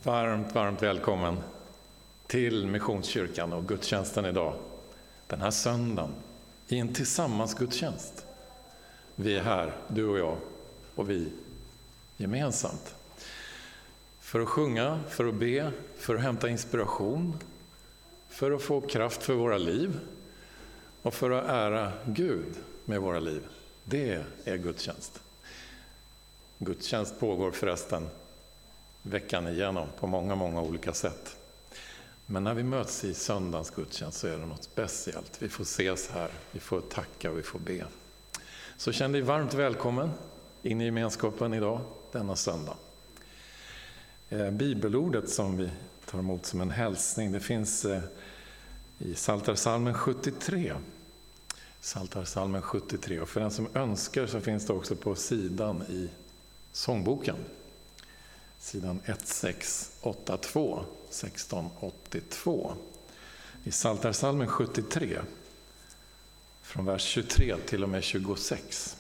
Varmt välkommen till Missionskyrkan och gudstjänsten idag. Den här söndagen i en tillsammansgudstjänst. Vi är här, du och jag och vi gemensamt. För att sjunga, för att be, för att hämta inspiration, för att få kraft för våra liv och för att ära Gud med våra liv. Det är gudstjänst. Gudstjänst pågår förresten veckan igenom på många olika sätt. Men när vi möts i söndagens gudstjänst så är det något speciellt. Vi får ses här, vi får tacka och vi får be. Så känn dig varmt välkommen in i gemenskapen idag, denna söndag. Bibelordet som vi tar emot som en hälsning, det finns i Psaltarpsalmen 73. Psaltarpsalmen 73, och för den som önskar så finns det också på sidan i sångboken. Sidan 1682, 1682. I Psaltarpsalmen 73, från vers 23 till och med 26.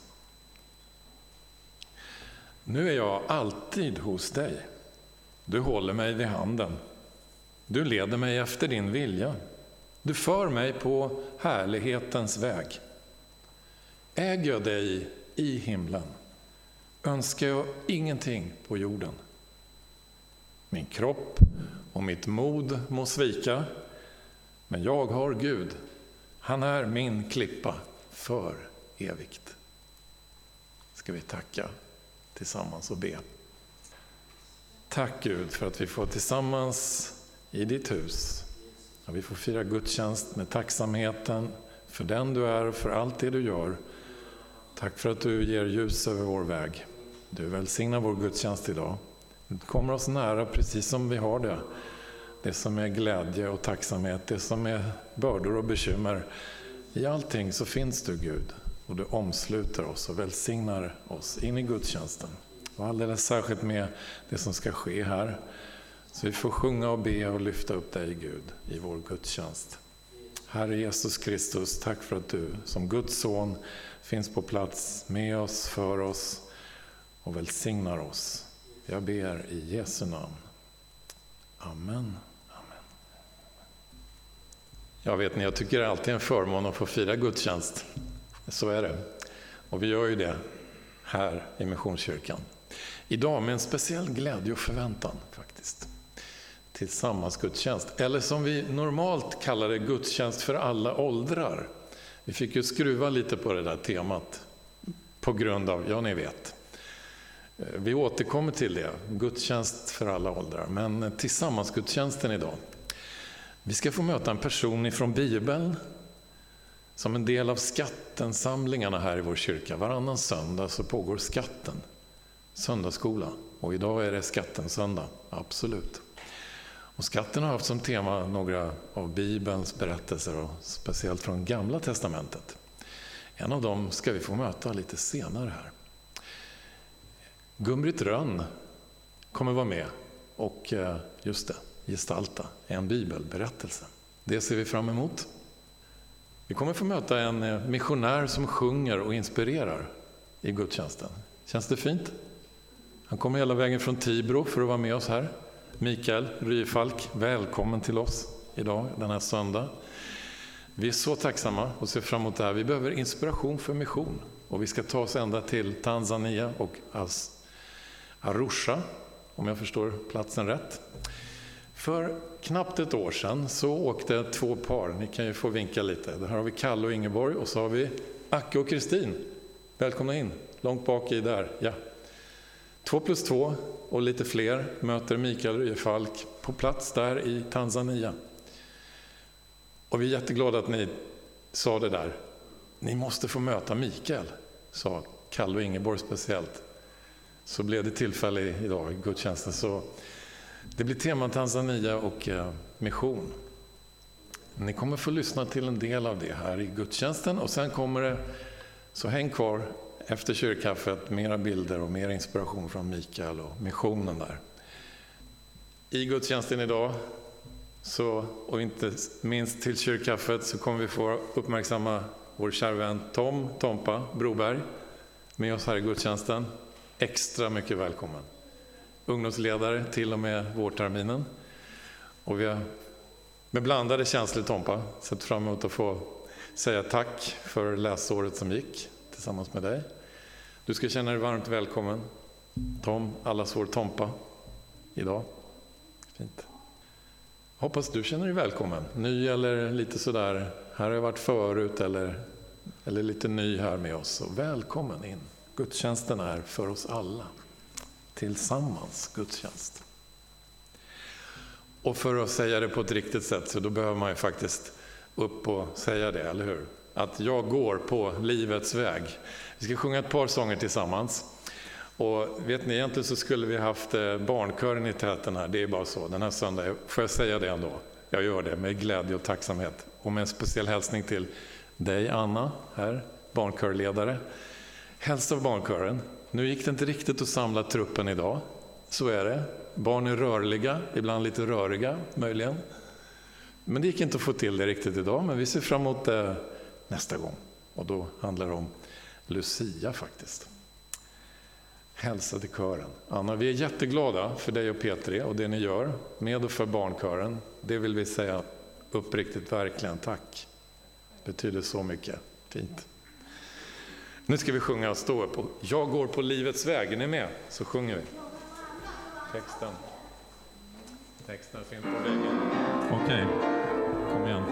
Nu är jag alltid hos dig. Du håller mig vid handen. Du leder mig efter din vilja. Du för mig på härlighetens väg. Äger jag dig i himlen, önskar jag ingenting på jorden. Min kropp och mitt mod må svika, men jag har Gud. Han är min klippa för evigt. Ska vi tacka tillsammans och be. Tack Gud för att vi får tillsammans i ditt hus. Och vi får fira gudstjänst med tacksamheten för den du är och för allt det du gör. Tack för att du ger ljus över vår väg. Du välsignar vår gudstjänst idag. Du kommer oss nära precis som vi har det. Det som är glädje och tacksamhet, det som är bördor och bekymmer. I allting så finns du Gud, och du omsluter oss och välsignar oss in i gudstjänsten. Och alldeles särskilt med det som ska ske här. Så vi får sjunga och be och lyfta upp dig Gud i vår gudstjänst. Herre Jesus Kristus, tack för att du som Guds son finns på plats med oss, för oss och välsignar oss. Jag ber i Jesu namn. Amen. Amen. Jag vet ni, jag tycker det är alltid en förmån att få fira gudstjänst. Så är det. Och vi gör ju det här i Missionskyrkan. Idag med en speciell glädje och förväntan faktiskt. Tillsammans gudstjänst. Eller som vi normalt kallar det, gudstjänst för alla åldrar. Vi fick ju skruva lite på det där temat på grund av, ja ni vet. Vi återkommer till det, gudstjänst för alla åldrar, men tillsammans gudstjänsten idag. Vi ska få möta en person ifrån Bibeln som en del av skattensamlingarna här i vår kyrka. Varannan söndag så pågår skatten, söndagsskola, och idag är det skatten söndag, absolut. Och skatten har haft som tema några av Bibelns berättelser, och speciellt från Gamla testamentet. En av dem ska vi få möta lite senare här. Gun-Britt Rönn kommer vara med och just det, gestalta en bibelberättelse. Det ser vi fram emot. Vi kommer få möta en missionär som sjunger och inspirerar i gudstjänsten. Känns det fint? Han kommer hela vägen från Tibro för att vara med oss här. Mikael Ryefalk, välkommen till oss idag, den här söndag. Vi är så tacksamma och ser fram emot det här. Vi behöver inspiration för mission. Och vi ska ta oss ända till Tanzania och Arusha, om jag förstår platsen rätt. För knappt ett år sedan så åkte två par, ni kan ju få vinka lite. Där har vi Kalle och Ingeborg, och så har vi Acke och Kristin. Välkomna in, långt bak i där. Ja. 2+2 och lite fler möter Mikael Ryefalk på plats där i Tanzania. Och vi är jätteglada att ni sa det där. Ni måste få möta Mikael, sa Kalle och Ingeborg speciellt. Så blev det tillfälle idag i gudstjänsten. Så det blir tema Tanzania och mission. Ni kommer få lyssna till en del av det här i gudstjänsten. Och sen kommer det, så häng kvar efter kyrkkaffet, mera bilder och mer inspiration från Mikael och missionen där. I gudstjänsten idag, så, och inte minst till kyrkkaffet, så kommer vi få uppmärksamma vår kära vän Tompa Broberg med oss här i gudstjänsten. Extra mycket välkommen. ungdomsledare till och med vårterminen. Och vi har med blandade känslor, Tompa, sett fram emot att få säga tack för läsåret som gick tillsammans med dig. Du ska känna dig varmt välkommen, Tom, allas vår Tompa, idag. Fint. Hoppas du känner dig välkommen. Ny eller lite sådär, här har jag varit förut eller lite ny här med oss. Så välkommen in. Gudstjänsten är för oss alla. Tillsammans gudstjänst. Och för att säga det på ett riktigt sätt så då behöver man ju faktiskt upp och säga det, eller hur? Att jag går på livets väg. Vi ska sjunga ett par sånger tillsammans. Och vet ni, egentligen så skulle vi haft barnkören i täten här. Det är bara så, den här söndagen. Får jag säga det ändå? Jag gör det med glädje och tacksamhet. Och med en speciell hälsning till dig, Anna, här, barnkörledare. Hälsa av barnkören. Nu gick det inte riktigt att samla truppen idag. Så är det. Barn är rörliga, ibland lite röriga möjligen. Men det gick inte att få till det riktigt idag. Men vi ser fram emot det nästa gång. Och då handlar det om Lucia faktiskt. Hälsa till kören. Anna, vi är jätteglada för dig och Petri och det ni gör med och för barnkören. Det vill vi säga uppriktigt, verkligen tack. Det betyder så mycket. Fint. Nu ska vi sjunga och stå upp. Jag går på livets väg. Är ni med? Så sjunger vi. Texten finns på väggen. Okej, kom igen.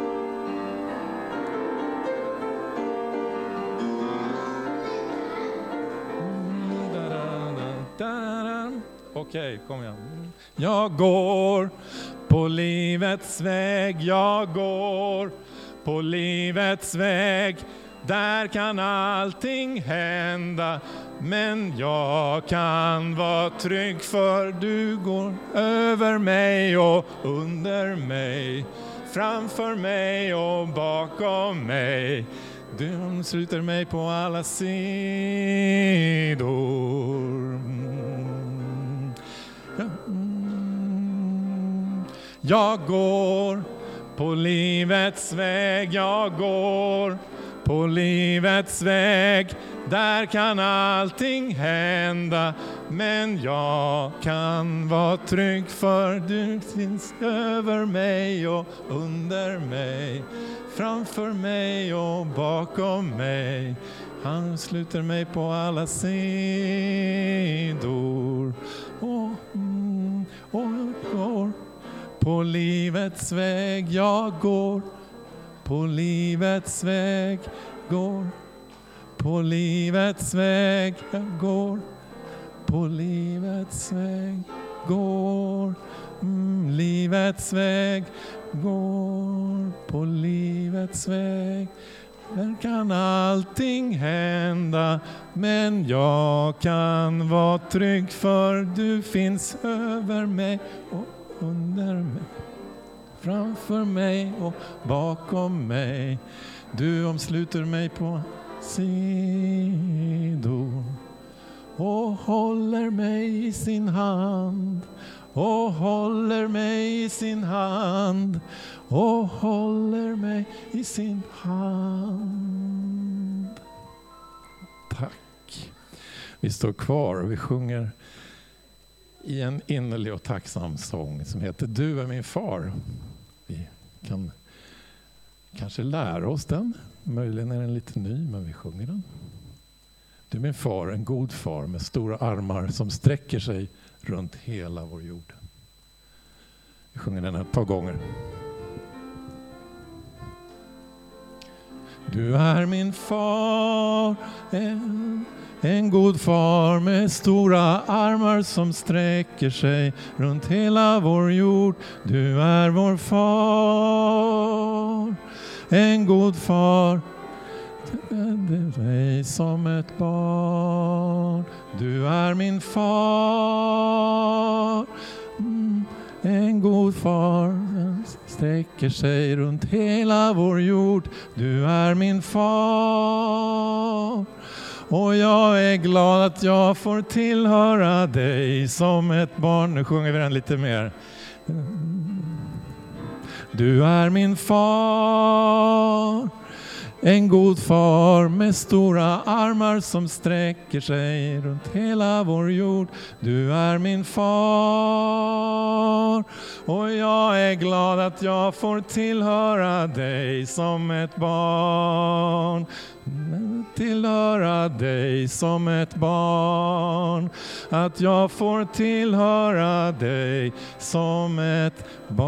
Okej, kom igen. Jag går på livets väg. Jag går på livets väg. Där kan allting hända, men jag kan vara trygg för du går över mig och under mig, framför mig och bakom mig. Du sluter mig på alla sidor. Jag går på livets väg, jag går på livets väg. Där kan allting hända, men jag kan vara trygg för du finns över mig och under mig, framför mig och bakom mig. Han sluter mig på alla sidor. Och går på livets väg, jag går på livets väg, går på livets väg, jag går på livets väg, går livets väg, går på livets väg. Där kan allting hända, men jag kan vara trygg för du finns över mig och under mig, framför mig och bakom mig. Du omsluter mig på sidor och håller mig i sin hand, och håller mig i sin hand, och håller mig i sin hand. Tack. Vi står kvar och vi sjunger i en innerlig och tacksam sång som heter Du är min far. Vi kan kanske lära oss den. Möjligen är den lite ny, men vi sjunger den. Du är min far, en god far med stora armar som sträcker sig runt hela vår jord. Vi sjunger den ett par gånger. Du är min far, en god far med stora armar som sträcker sig runt hela vår jord. Du är vår far, en god far, dig som ett barn. Du är min far, en god far sträcker sig runt hela vår jord. Du är min far, och jag är glad att jag får tillhöra dig som ett barn. Nu sjunger vi den lite mer. Du är min far, En god far med stora armar som sträcker sig runt hela vår jord. Du är min far och jag är glad att jag får tillhöra dig som ett barn. Tillhöra dig som ett barn. Att jag får tillhöra dig som ett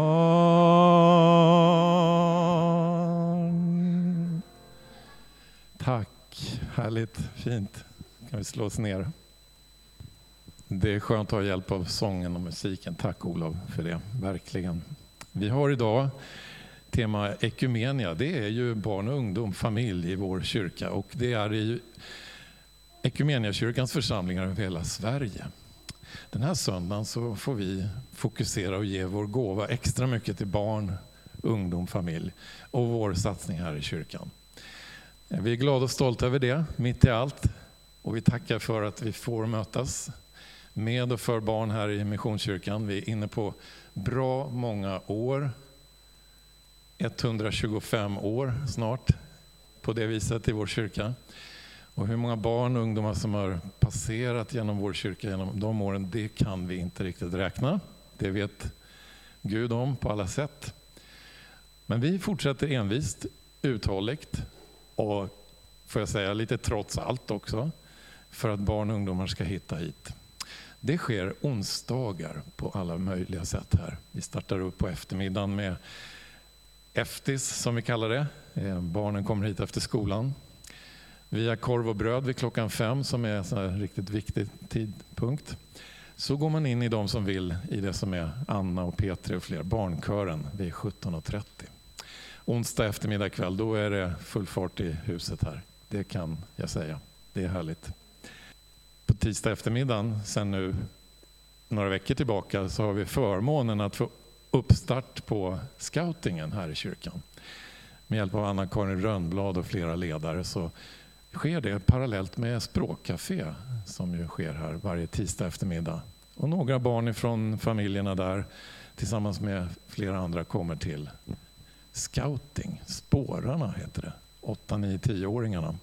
barn. Tack, härligt, fint. Kan vi slå oss ner? Det är skönt att ha hjälp av sången och musiken. Tack Olof för det, verkligen. Vi har idag tema ekumenia. Det är ju barn och ungdom, familj i vår kyrka. Och det är i Ekumeniakyrkans församlingar över hela Sverige. Den här söndagen så får vi fokusera och ge vår gåva extra mycket till barn, ungdom, familj och vår satsning här i kyrkan. Vi är glada och stolta över det, mitt i allt. Och vi tackar för att vi får mötas med och för barn här i Missionskyrkan. Vi är inne på bra många år. 125 år snart på det viset i vår kyrka. Och hur många barn och ungdomar som har passerat genom vår kyrka genom de åren, det kan vi inte riktigt räkna. Det vet Gud om på alla sätt. Men vi fortsätter envist, uthålligt och får jag säga lite trots allt också, för att barn och ungdomar ska hitta hit. Det sker onsdagar på alla möjliga sätt här. Vi startar upp på eftermiddagen med Eftis som vi kallar det. Barnen kommer hit efter skolan. Via korv och bröd vid klockan 5 som är en sån här riktigt viktig tidpunkt. Så går man in i de som vill i det som är Anna och Petri och fler. Barnkören vid 17.30. Onsdag eftermiddag kväll, då är det full fart i huset här. Det kan jag säga. Det är härligt. På tisdag eftermiddagen, sen nu några veckor tillbaka, så har vi förmånen att få uppstart på scoutingen här i kyrkan. Med hjälp av Anna-Karin Rönnblad och flera ledare så sker det parallellt med språkcafé som ju sker här varje tisdag eftermiddag. Och några barn från familjerna där tillsammans med flera andra kommer till scouting. Spårarna heter det. 8, 9, 10-åringarna.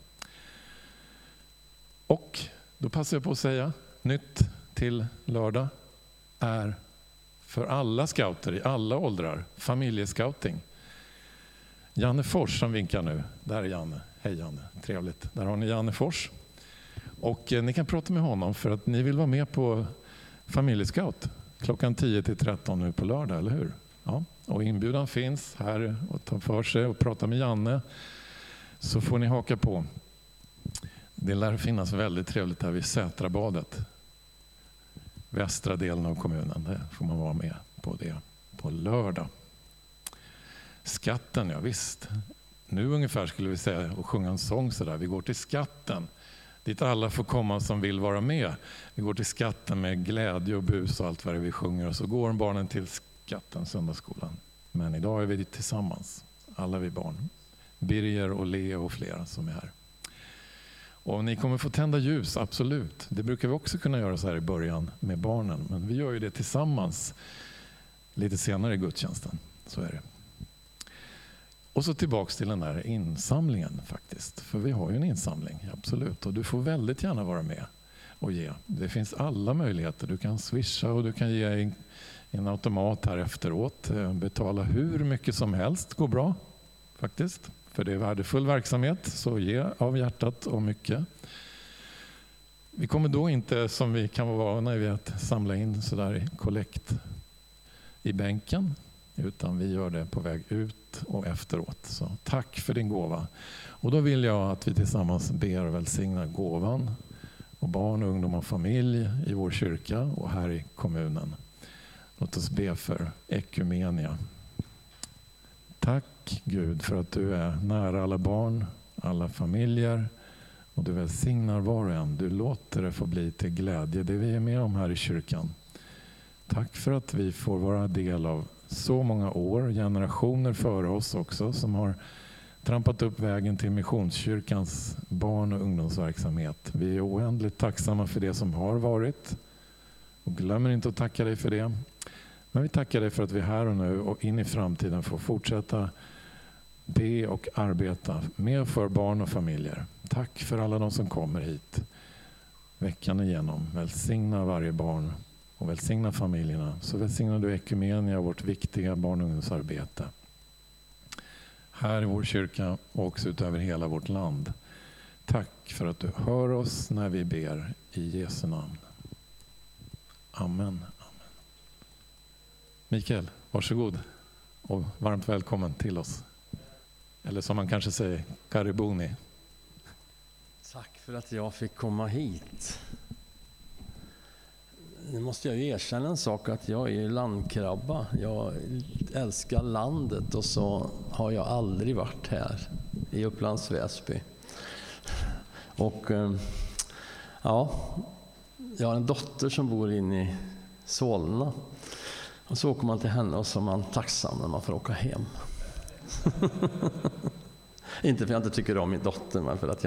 Och då passar jag på att säga, nytt till lördag är för alla scouter i alla åldrar, familjescouting. Janne Fors som vinkar nu. Där är Janne. Hej Janne, trevligt. Där har ni Janne Fors. Och ni kan prata med honom för att ni vill vara med på familjescout klockan 10-13 nu på lördag, eller hur? Ja. Och inbjudan finns här och ta för sig och prata med Janne. Så får ni haka på. Det lär finnas väldigt trevligt här vid Sätrabadet. Västra delen av kommunen. Där får man vara med på det på lördag. Skatten, ja visst. Nu ungefär skulle vi säga och sjunga en sång så där. Vi går till skatten. Dit alla får komma som vill vara med. Vi går till skatten med glädje och bus och allt vad det vi sjunger. Och så går barnen till skatten, söndagsskolan. Men idag är vi tillsammans. Alla vi barn. Birger och Leo och flera som är här. Och ni kommer få tända ljus, absolut. Det brukar vi också kunna göra så här i början med barnen. Men vi gör ju det tillsammans lite senare i gudstjänsten. Så är det. Och så tillbaks till den där insamlingen faktiskt. För vi har ju en insamling, absolut. Och du får väldigt gärna vara med och ge. Det finns alla möjligheter. Du kan swisha och du kan ge en automat här efteråt. Betala hur mycket som helst går bra faktiskt. För det är värdefull verksamhet, så ge av hjärtat och mycket. Vi kommer då inte, som vi kan vara vana vid, att samla in sådär i kollekt i bänken. Utan vi gör det på väg ut och efteråt. Så tack för din gåva. Och då vill jag att vi tillsammans ber och välsignar gåvan och barn, ungdom och familj i vår kyrka och här i kommunen. Låt oss be för ekumenia. Tack Gud för att du är nära alla barn, alla familjer och du välsignar var och en. Du låter det få bli till glädje det vi är med om här i kyrkan. Tack för att vi får vara del av så många år, generationer före oss också som har trampat upp vägen till Missionskyrkans barn- och ungdomsverksamhet. Vi är oändligt tacksamma för det som har varit och glömmer inte att tacka dig för det. Men vi tackar dig för att vi här och nu och in i framtiden får fortsätta be och arbeta mer för barn och familjer. Tack för alla de som kommer hit veckan igenom. Välsigna varje barn och välsigna familjerna. Så välsignar du Ekumenia, vårt viktiga barn- och ungdomsarbete. Här i vår kyrka och också utöver hela vårt land. Tack för att du hör oss när vi ber i Jesu namn. Amen. Mikael, varsågod och varmt välkommen till oss. Eller som man kanske säger, karibuni. Tack för att jag fick komma hit. Nu måste jag ju erkänna en sak, att jag är landkrabba. Jag älskar landet och så har jag aldrig varit här i Upplands Väsby. Och ja, jag har en dotter som bor inne i Solna. Och så åker man till henne och så är man tacksam när man får åka hem. Inte för att jag inte tycker om min dotter, men för att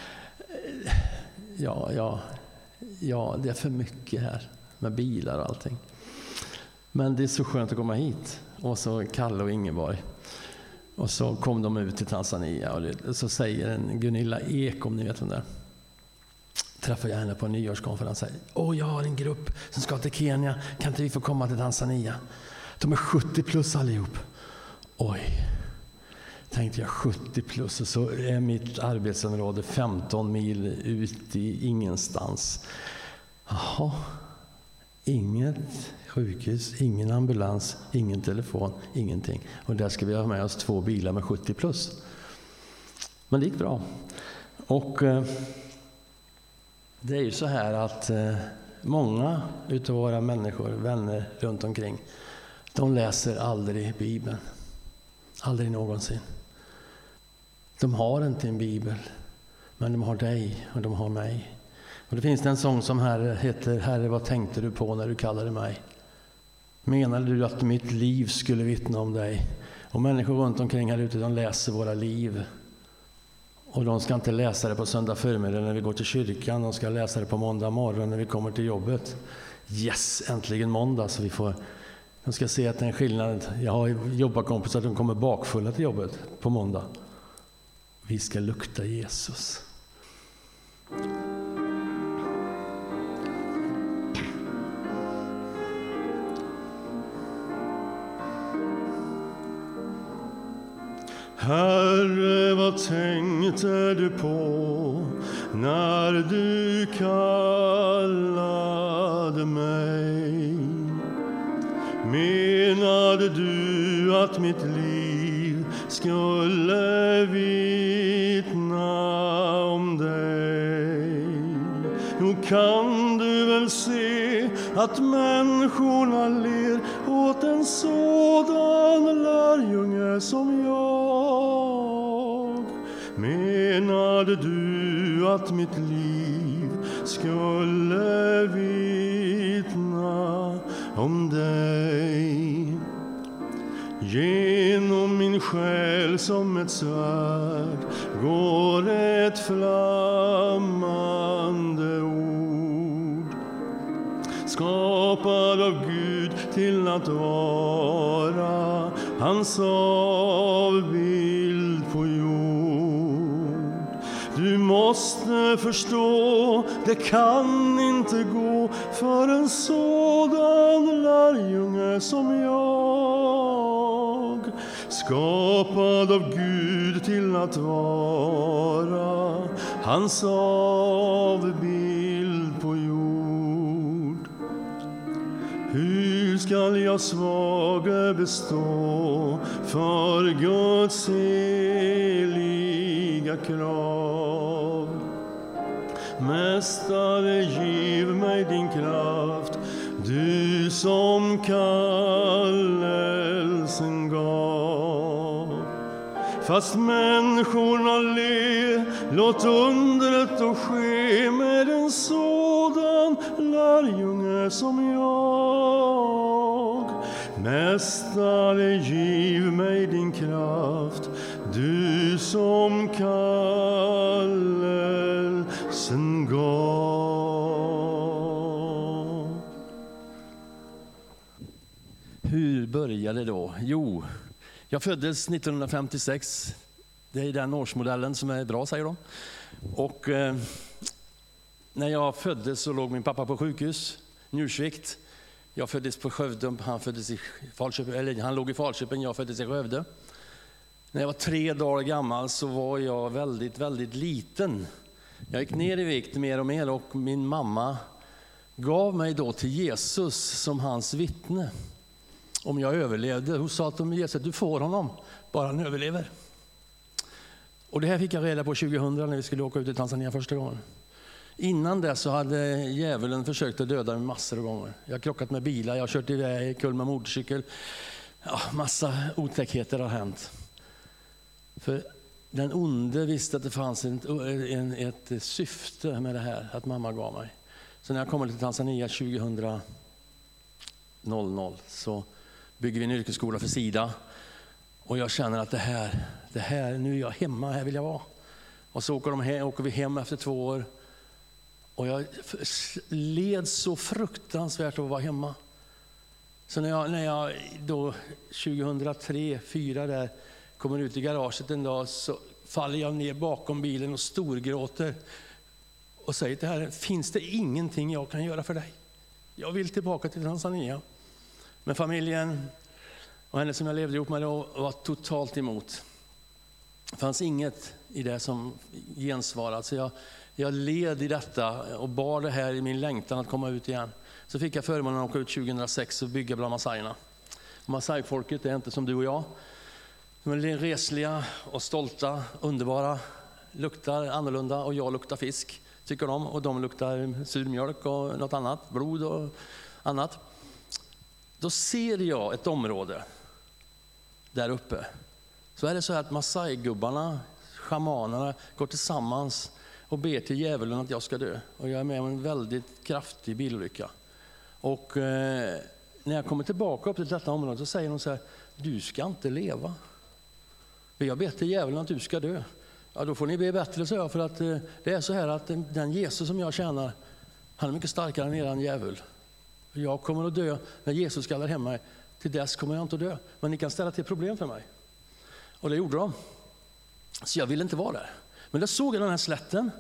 det är för mycket här med bilar och allting. Men det är så skönt att komma hit. Och så Kalle och Ingeborg. Och så kom de ut till Tanzania och så säger en Gunilla Ek, om ni vet vem det är. Träffade jag henne på en nyårskonferens och säger: jag har en grupp som ska till Kenya, kan inte vi få komma till Tanzania? De är 70 plus allihop. Oj, tänkte jag, 70 plus, och så är mitt arbetsområde 15 mil ut i ingenstans. Jaha, inget sjukhus, ingen ambulans, ingen telefon, ingenting. Och där ska vi ha med oss 2 bilar med 70 plus. Men det gick bra. Och det är ju så här att många utav våra människor, vänner runt omkring, de läser aldrig Bibeln. Aldrig någonsin. De har inte en bibel, men de har dig och de har mig. Och det finns en sång som heter: Herre, vad tänkte du på när du kallade mig? Menade du att mitt liv skulle vittna om dig? Och människor runt omkring här ute, de läser våra liv. Och de ska inte läsa det på söndag förmiddag när vi går till kyrkan. De ska läsa det på måndag morgon när vi kommer till jobbet. Yes, äntligen måndag, så de ska se att det är en skillnad. Jag har jobbarkompisar som kommer bakfulla till jobbet på måndag. Vi ska lukta Jesus. Herre, vad tänkte du på när du kallade mig? Menade du att mitt liv skulle vittna om dig? Nog kan du väl se att människorna ler åt en sådan lärjunge som jag. Menade du att mitt liv skulle vittna om dig? Genom min själ som ett svärd går ett flammande ord, skapad av Gud till att vara hans avbild på jord. Du måste förstå, det kan inte gå för en sådan lärjunge som jag, skapad av Gud till att vara hans avbild på jord. Hur skall jag svage bestå för Guds heliga krav? Mästare, giv mig din kraft, du som kallelsen gav. Fast människorna ler, låt undret och ske med en sådan lärjunge som jag. Mästare, giv mig din kraft, du som kallelsen gav. Hur började det då? Jo, Jag föddes 1956. Det är den årsmodellen som är bra, säger de. Och när jag föddes så låg min pappa på sjukhus, njursvikt. Jag föddes på Skövde, han föddes i Falköping, eller han låg i Falköping, jag föddes i Skövde. När jag var 3 dagar gammal så var jag väldigt, väldigt liten. Jag gick ner i vikt mer och mer och min mamma gav mig då till Jesus som hans vittne. Om jag överlevde. Hon sa till Jesus, du får honom, bara han överlever. Och det här fick jag reda på 2000 när vi skulle åka ut till Tanzania första gången. Innan det så hade djävulen försökt att döda mig massor av gånger. Jag har krockat med bilar, jag har kört iväg kull med motorcykel. Ja, massa otäckheter har hänt. För den onde visste att det fanns ett syfte med det här, att mamma gav mig. Så när jag kommer till Tanzania 2000 så bygger vi en yrkesskola för SIDA. Och jag känner att det här, nu är jag hemma, här vill jag vara. Och så åker vi hem efter 2 år. Och jag led så fruktansvärt att vara hemma. Så när jag då 2003-2004 där kommer ut i garaget en dag så faller jag ner bakom bilen och storgråter. Och säger till Herren, finns det ingenting jag kan göra för dig? Jag vill tillbaka till Tanzania. Men familjen och henne som jag levde ihop med då var totalt emot. Det fanns inget i det som gensvarade. Så jag led i detta och bar det här i min längtan att komma ut igen. Så fick jag förmånen att åka ut 2006 och bygga bland massajerna. Massajfolket är inte som du och jag. De är resliga och stolta, underbara, luktar annorlunda och jag luktar fisk, tycker de. Och de luktar surmjölk och något annat, blod och annat. Då ser jag ett område där uppe. Så är det så här att massajgubbarna, schamanerna, går tillsammans och ber till djävulen att jag ska dö. Och jag är med om en väldigt kraftig bilolycka. Och när jag kommer tillbaka upp till detta område så säger de så här, du ska inte leva. Vi har bett till djävulen att du ska dö. Ja, då får ni be bättre, så jag, för att det är så här att den Jesus som jag tjänar, han är mycket starkare än eran djävul. Jag kommer att dö när Jesus kallar hem mig. Till dess kommer jag inte att dö. Men ni kan ställa till problem för mig. Och det gjorde de. Så jag ville inte vara där. Men då såg jag den här slätten.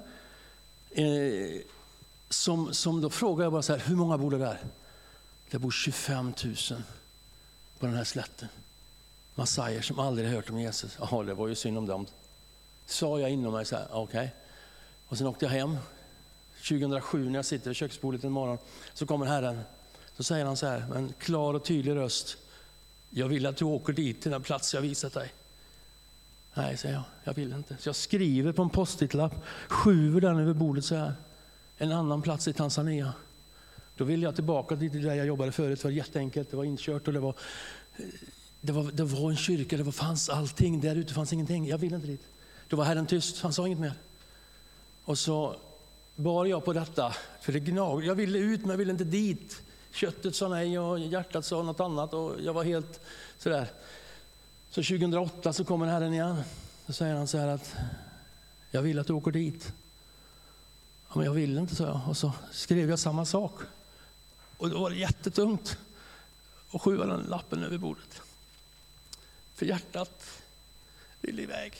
Som då frågade jag bara så här, hur många bor det där? Det bor 25 000 på den här slätten. Massajer som aldrig har hört om Jesus. Ja, det var ju synd om dem. Sa jag inom mig så här, okej. Och sen åkte jag hem. 2007 när jag sitter vid köksbordet en morgon så kommer Herren. Så säger han så här, med en klar och tydlig röst. Jag vill att du åker dit till den plats jag visat dig. Nej, säger jag vill inte. Så jag skriver på en post-it-lapp, skjuter den över bordet så här. En annan plats i Tanzania. Då vill jag tillbaka till där jag jobbade förut. Det var jätteenkelt, det var inkört och det var en kyrka, det fanns allting. Där ute fanns ingenting, jag vill inte dit. Då var Herren tyst, han sa inget mer. Och så bar jag på detta, för det gnag. Jag ville ut men jag ville inte dit. Köttet sa nej och hjärtat sa något annat och jag var helt sådär. Så 2008 så kommer Herren igen. Så säger han så här att jag vill att du åker dit. Ja, men jag vill inte, så jag. Och så skrev jag samma sak. Och då var det jättetungt att skjuta den lappen över bordet. För hjärtat ville iväg.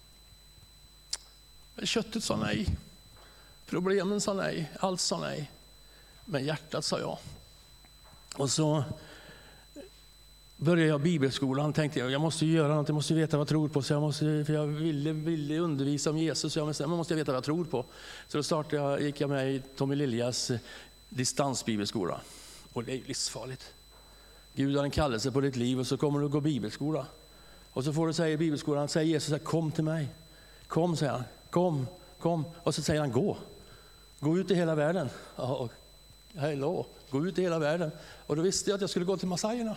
Men köttet sa nej. Problemen sa nej. Allt sa nej. Men hjärtat sa ja. Och så började jag bibelskolan. Tänkte jag måste göra något. Jag måste veta vad jag tror på. För jag ville undervisa om Jesus. Så jag måste veta vad jag tror på. Så då gick jag med i Tommy Liljas distansbibelskola. Och det är livsfarligt. Gud har en kallelse på ditt liv och så kommer du att gå bibelskola. Och så får du säga i bibelskolan, säger Jesus här, kom till mig. Kom, säger han. Kom. Och så säger han, gå. Gå ut i hela världen. Ja, hello. Gå ut i hela världen. Och då visste jag att jag skulle gå till massajerna.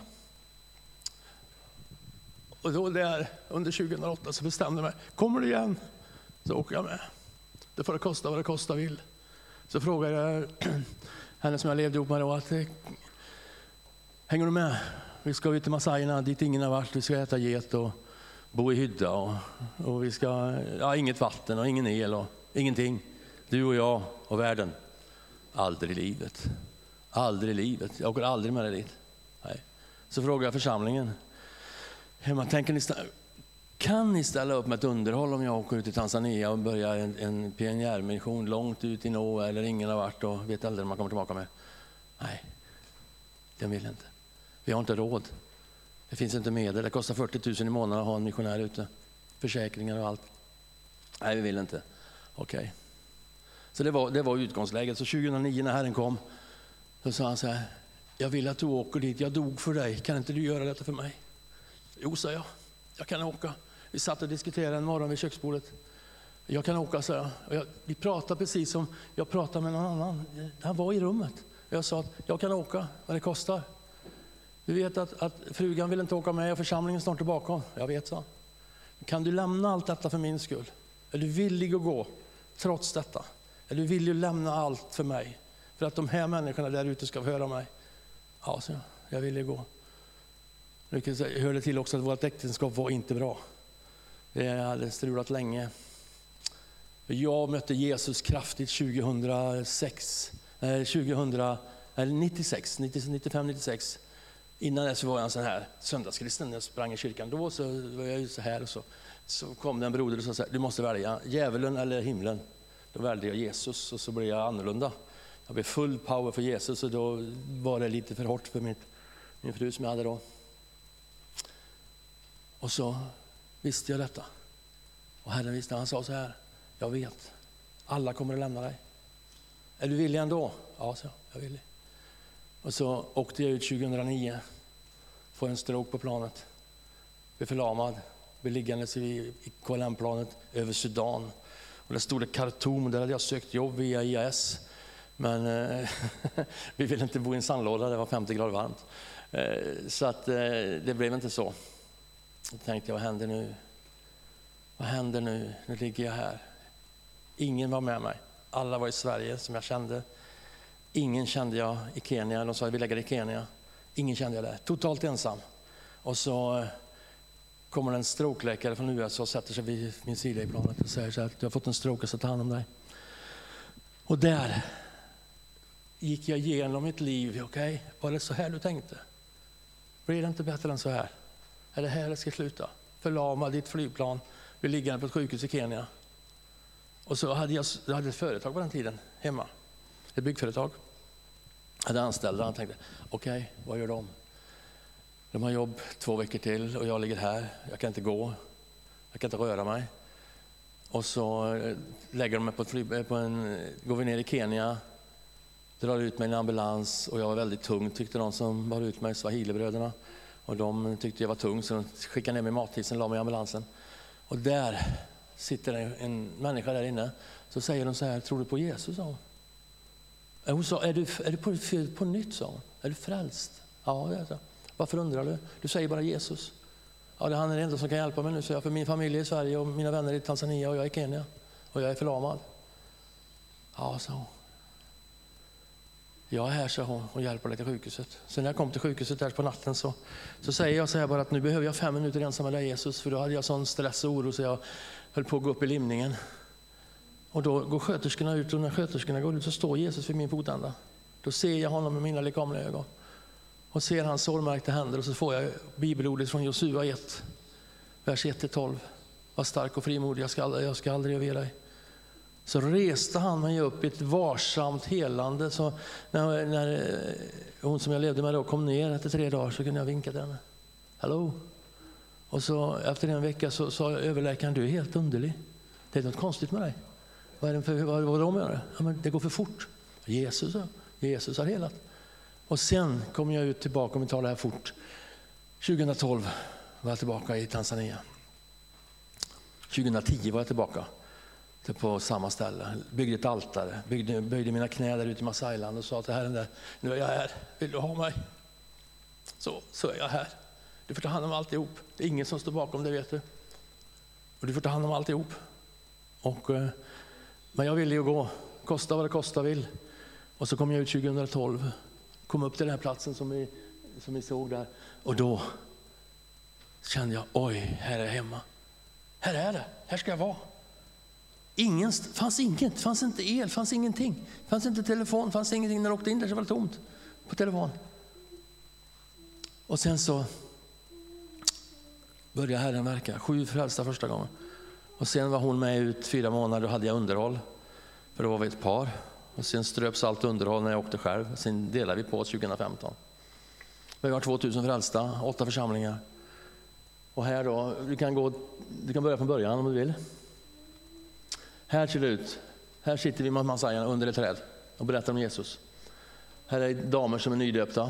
Och då där under 2008 så bestämde jag mig, kommer du igen? Så åker jag med. Det får det kosta vad det kosta vill. Så frågade jag henne som jag levde ihop med då att hänger du med? Vi ska ut till massajerna dit ingen har varit. Vi ska äta get och bo i hydda och vi ska, inget vatten och ingen el och ingenting. Du och jag och världen. Aldrig i livet. Aldrig i livet. Jag åker aldrig med dig dit. Nej. Så frågar jag församlingen. Hemma kan ni ställa upp med ett underhåll om jag åker ut till Tanzania och börjar en pionjärmission långt ut i Norge eller ingen har varit och vet aldrig om man kommer tillbaka med? Nej, den vill inte. Vi har inte råd. Det finns inte medel. Det kostar 40 000 i månaden att ha en missionär ute. Försäkringar och allt. Nej, vi vill inte. Okej. Så det var utgångsläget. Så 2009 när Herren kom, så sa han så här: jag vill att du åker dit. Jag dog för dig. Kan inte du göra detta för mig? Jo, sa jag. Jag kan åka. Vi satt och diskuterade en morgon vid köksbordet. Jag kan åka, sa jag. Vi pratade precis som jag pratade med någon annan. Han var i rummet. Jag sa att jag kan åka, vad det kostar. Vi vet att frugan vill inte åka med och församlingen snart är bakom. Jag vet, så. Kan du lämna allt detta för min skull? Är du villig att gå trots detta? Är du villig att lämna allt för mig? För att de här människorna där ute ska få höra mig? Ja, så jag ville gå. Jag hörde till också att vårt äktenskap var inte bra. Det hade strulat länge. Jag mötte Jesus kraftigt 95-96. Innan det så var jag en sån här söndagskristen. Jag sprang i kyrkan då, så var jag ju så här och så kom det en broder och sa så här: du måste välja djävulen eller himlen. Då valde jag Jesus och så blev jag annorlunda. Jag blev full power för Jesus och då var det lite för hårt för min fru som jag hade då. Och så visste jag detta. Och Herren visste, han sa så här: jag vet, alla kommer att lämna dig. Är du villig ändå? Ja, så jag vill. Och så åkte jag ut 2009. Får en stroke på planet. Blev förlamad. Blev liggandes i KLM-planet över Sudan. Och där stod det Khartoum. Där hade jag sökt jobb via IAS. Men vi ville inte bo i en sandlåda. Det var 50 grader varmt. Så att det blev inte så. Jag tänkte, vad händer nu? Vad händer nu? Nu ligger jag här. Ingen var med mig. Alla var i Sverige som jag kände. Ingen kände jag i Kenya. De sa att vi lägger i Kenya. Ingen kände jag där. Totalt ensam. Och så kommer en strokeläkare från USA och sätter sig vid min sida i planet och säger så här: du har fått en stroke, så ta hand om dig. Och där gick jag igenom mitt liv. Okej, var det så här du tänkte? Blir det inte bättre än så här? Är det här det ska sluta? Förlamad i ett flygplan. Vi ligger på ett sjukhus i Kenya. Och så hade jag ett företag på den tiden hemma. Ett byggföretag. Jag hade anställda och tänkte, okej, vad gör de? De har jobb 2 veckor till och jag ligger här. Jag kan inte gå. Jag kan inte röra mig. Och så lägger de mig går vi ner i Kenya. Drar ut mig i en ambulans och jag var väldigt tung, tyckte de som var ut mig, Swahili-bröderna. Och de tyckte jag var tung, så de skickade ner mig i mathissen och la mig i ambulansen. Och där sitter en människa där inne. Så säger de så här: tror du på Jesus? Sa hon. Hon sa, är du på nytt? Sa hon. Är du frälst? Ja, det är så. Varför undrar du? Du säger bara Jesus. Ja, det är han är det enda som kan hjälpa mig nu, så jag, för min familj är i Sverige och mina vänner i Tanzania och jag är i Kenya. Och jag är förlamad. Ja, sa hon. Jag är här, så hon, och hjälper dig till sjukhuset. Sen när jag kom till sjukhuset där på natten så säger jag så här bara att nu behöver jag 5 minuter ensam med dig, Jesus. För då hade jag sån stress och oro så jag höll på att gå upp i limningen. Och då går sköterskorna ut och när sköterskorna går ut så står Jesus vid min fotända. Då ser jag honom med mina lekamliga ögon. Och ser hans sårmärkta händer och så får jag bibelordet från Josua 1, vers 1-12. Var stark och frimodig, jag ska aldrig överge dig. Så reste han mig upp i ett varsamt helande. Så när hon som jag levde med då kom ner efter 3 dagar så kunde jag vinka till henne. Hallå? Och så efter en vecka så sa överläkaren, du är helt underlig. Det är något konstigt med dig. Vad de gör? Ja, men det går för fort. Jesus har helat. Och sen kom jag ut tillbaka, om vi tar det här fort. 2012 var jag tillbaka i Tanzania. 2010 var jag tillbaka på samma ställe. Byggde ett altare. Böjde mina knä där ute i Masailand och sa till Herren där, nu är jag här. Vill du ha mig? Så är jag här. Du får ta hand om alltihop. Det är ingen som står bakom det, vet du. Och du får ta hand om alltihop. Men jag ville ju gå. Kosta vad det kosta vill. Och så kom jag ut 2012. Kom upp till den här platsen som vi såg där. Och då kände jag, oj, här är jag hemma. Här är det. Här ska jag vara. Fanns inget. Fanns inte el. Fanns ingenting. Fanns inte telefon. Fanns ingenting. När jag åkte in där så var det tomt på telefon. Och sen så började Herren verka. 7 frälsta första gången. Och sen var hon med ut 4 månader, då hade jag underhåll. För då var vi ett par. Och sen ströps allt underhåll när jag åkte själv. Sen delade vi på oss 2015. Vi har 2000 frälsta, 8 församlingar. Och här då, du kan börja från början om du vill. Här ser det ut. Här sitter vi med massajerna under ett träd och berättar om Jesus. Här är damer som är nydöpta.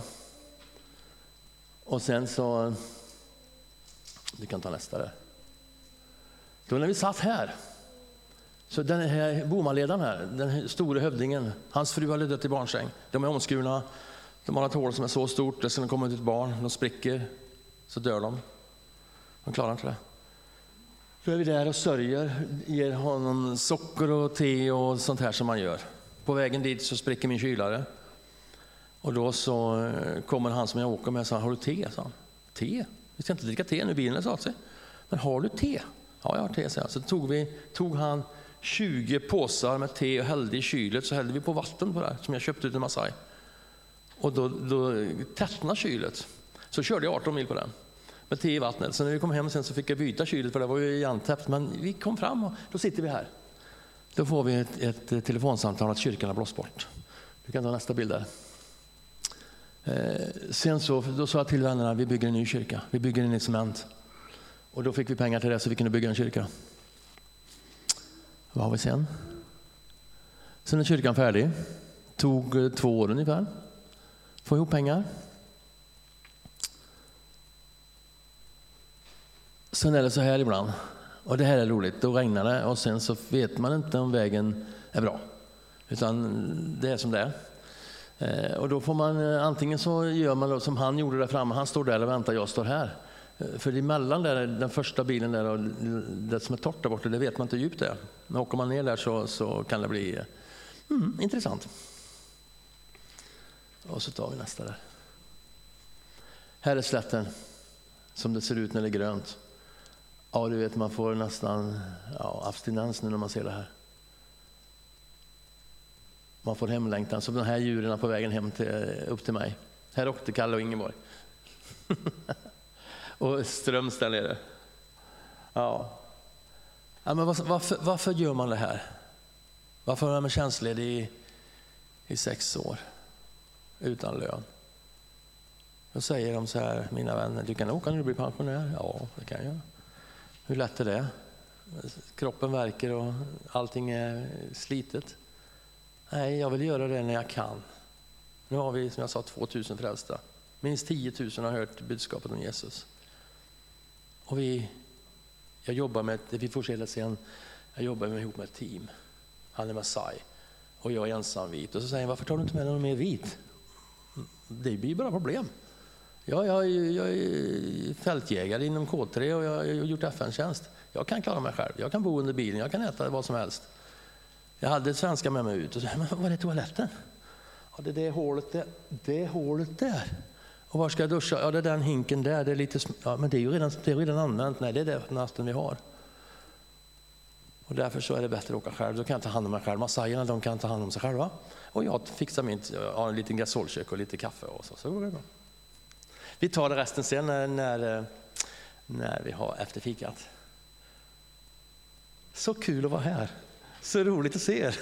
Och sen så, du kan ta nästa där. Då när vi satt här, så den här bomaledaren här, den stora hövdingen, hans fru hade dött i barnsäng. De är omskurna, de har ett hål som är så stort, det ska komma ut ett barn, de spricker, så dör de. De klarar inte det. Då är vi där och sörjer, ger honom socker och te och sånt här som man gör. På vägen dit så spricker min kylare. Och då så kommer han som jag åker med och sa, har du te? Sa han. Te? Vi ska inte dricka te nu, bilen sa sig. Men har du te? Ja, jag har te, sa jag. Så tog han 20 påsar med te och hällde i kylet, så hällde vi på vatten på det som jag köpte ut i Maasai. Och då tätnade kylet. Så körde jag 18 mil på den med te i vattnet. Så när vi kom hem sen så fick jag byta kylet, för det var ju igentäppt. Men vi kom fram och då sitter vi här. Då får vi ett telefonsamtal att kyrkan har blåst bort. Du kan ta nästa bild där. Sen så då sa jag till vännerna, vi bygger en ny kyrka. Vi bygger en i cement. Och då fick vi pengar till det så vi kunde bygga en kyrka. Vad har vi sen? Sen är kyrkan färdig. Tog 2 år ungefär. Få ihop pengar. Sen är det så här ibland. Och det här är roligt. Då regnar det och sen så vet man inte om vägen är bra. Utan det är som det är. Och då får man, antingen så gör man som han gjorde där framme. Han står där och väntar, jag står här. För emellan där, den första bilen där och det som är torrt där borta, det vet man inte hur djupt det är. Men åker man ner där så kan det bli intressant. Och så tar vi nästa där. Här är slätten som det ser ut när det är grönt. Ja, du vet, man får nästan abstinens nu när man ser det här. Man får hemlängtan, som de här djuren på vägen hem upp till mig. Här åkte Kalle och Ingeborg. Och Ströms där nere. Ja, men varför gör man det här? Varför är man tjänstledig i 6 år utan lön? Då säger de så här, mina vänner, du kan åka när du blir pensionär. Ja, det kan jag. Hur lätt är det? Kroppen värker och allting är slitet. Nej, jag vill göra det när jag kan. Nu har vi, som jag sa, 2000 frälsta. Minst 10 000 har hört budskapet om Jesus. Och jag jobbar med, vi får se det sen, jag jobbar ihop med ett team. Han är Maasai och jag är ensam vit. Och så säger han, varför tar du inte med någon mer vit? Det blir bara problem. Jag är fältjägare inom K3 och jag har gjort FN-tjänst. Jag kan klara mig själv. Jag kan bo under bilen, jag kan äta vad som helst. Jag hade svenska med mig ut och sa, men vad är toaletten? Ja, det är det hålet där. Och var ska jag duscha? Ja, det är den hinken där. Det är lite, ja, men det är redan använt. Nej, det är den nasten vi har. Och därför så är det bättre att åka själv. Då kan jag ta hand om mig själv. Massajerna, de kan ta hand om sig själva. Och jag fixar en liten gasolkök och lite kaffe och så går det bra. Vi tar det resten sen när vi har efterfikat. Så kul att vara här. Så roligt att se er.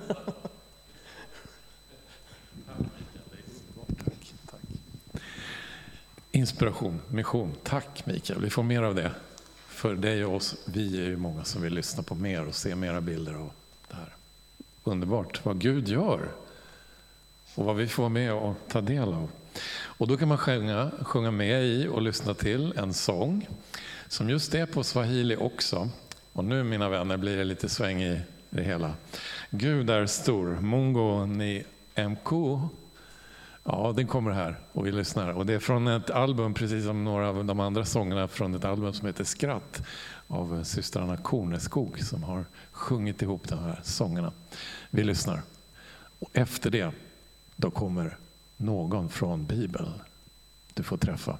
Tack. Inspiration, mission. Tack Mikael, vi får mer av det. För dig och oss, vi är ju många som vill lyssna på mer och se mera bilder av det här. Underbart vad Gud gör och vad vi får vara med och ta del av. Och då kan man sjunga med i och lyssna till en sång som just är på swahili också. Och nu, mina vänner, blir det lite sväng i det hela. Gud är stor, Mungu ni MQ. Ja, den kommer här och vi lyssnar. Och det är från ett album, precis som några av de andra sångerna, från ett album som heter Skratt av systrarna Korneskog som har sjungit ihop de här sångerna. Vi lyssnar. Och efter det, då kommer någon från Bibeln du får träffa.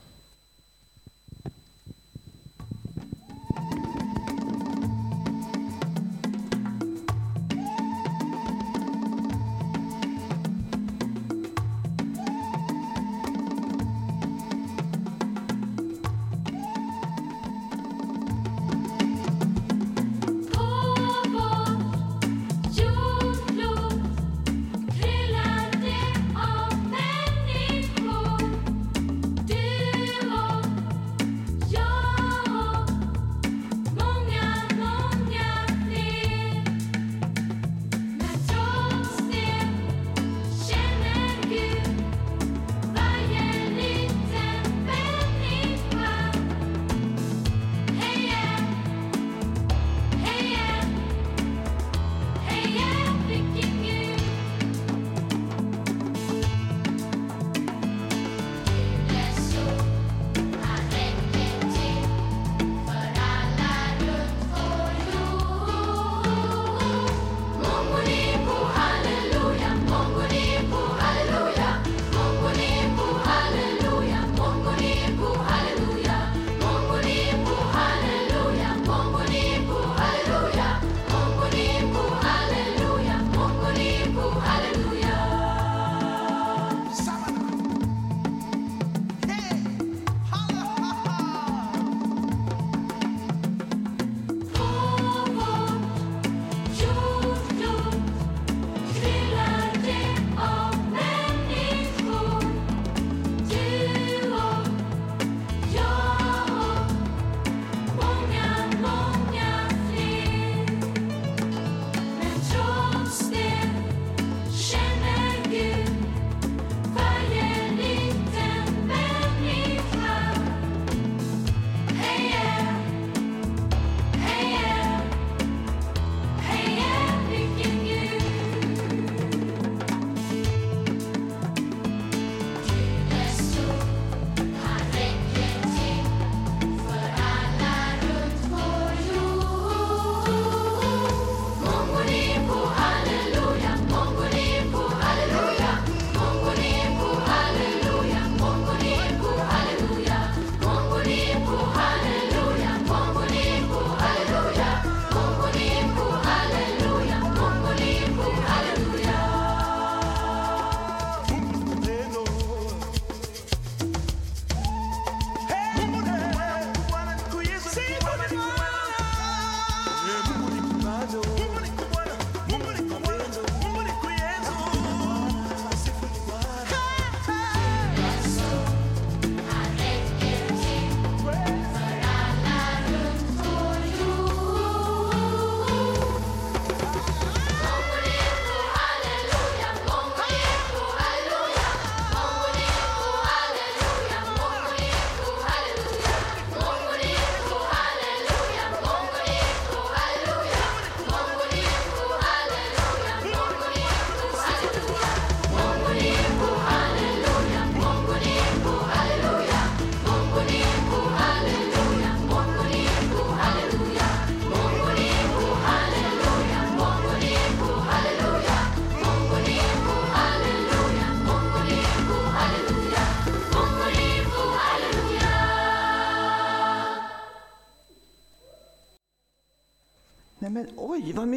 Oj, vad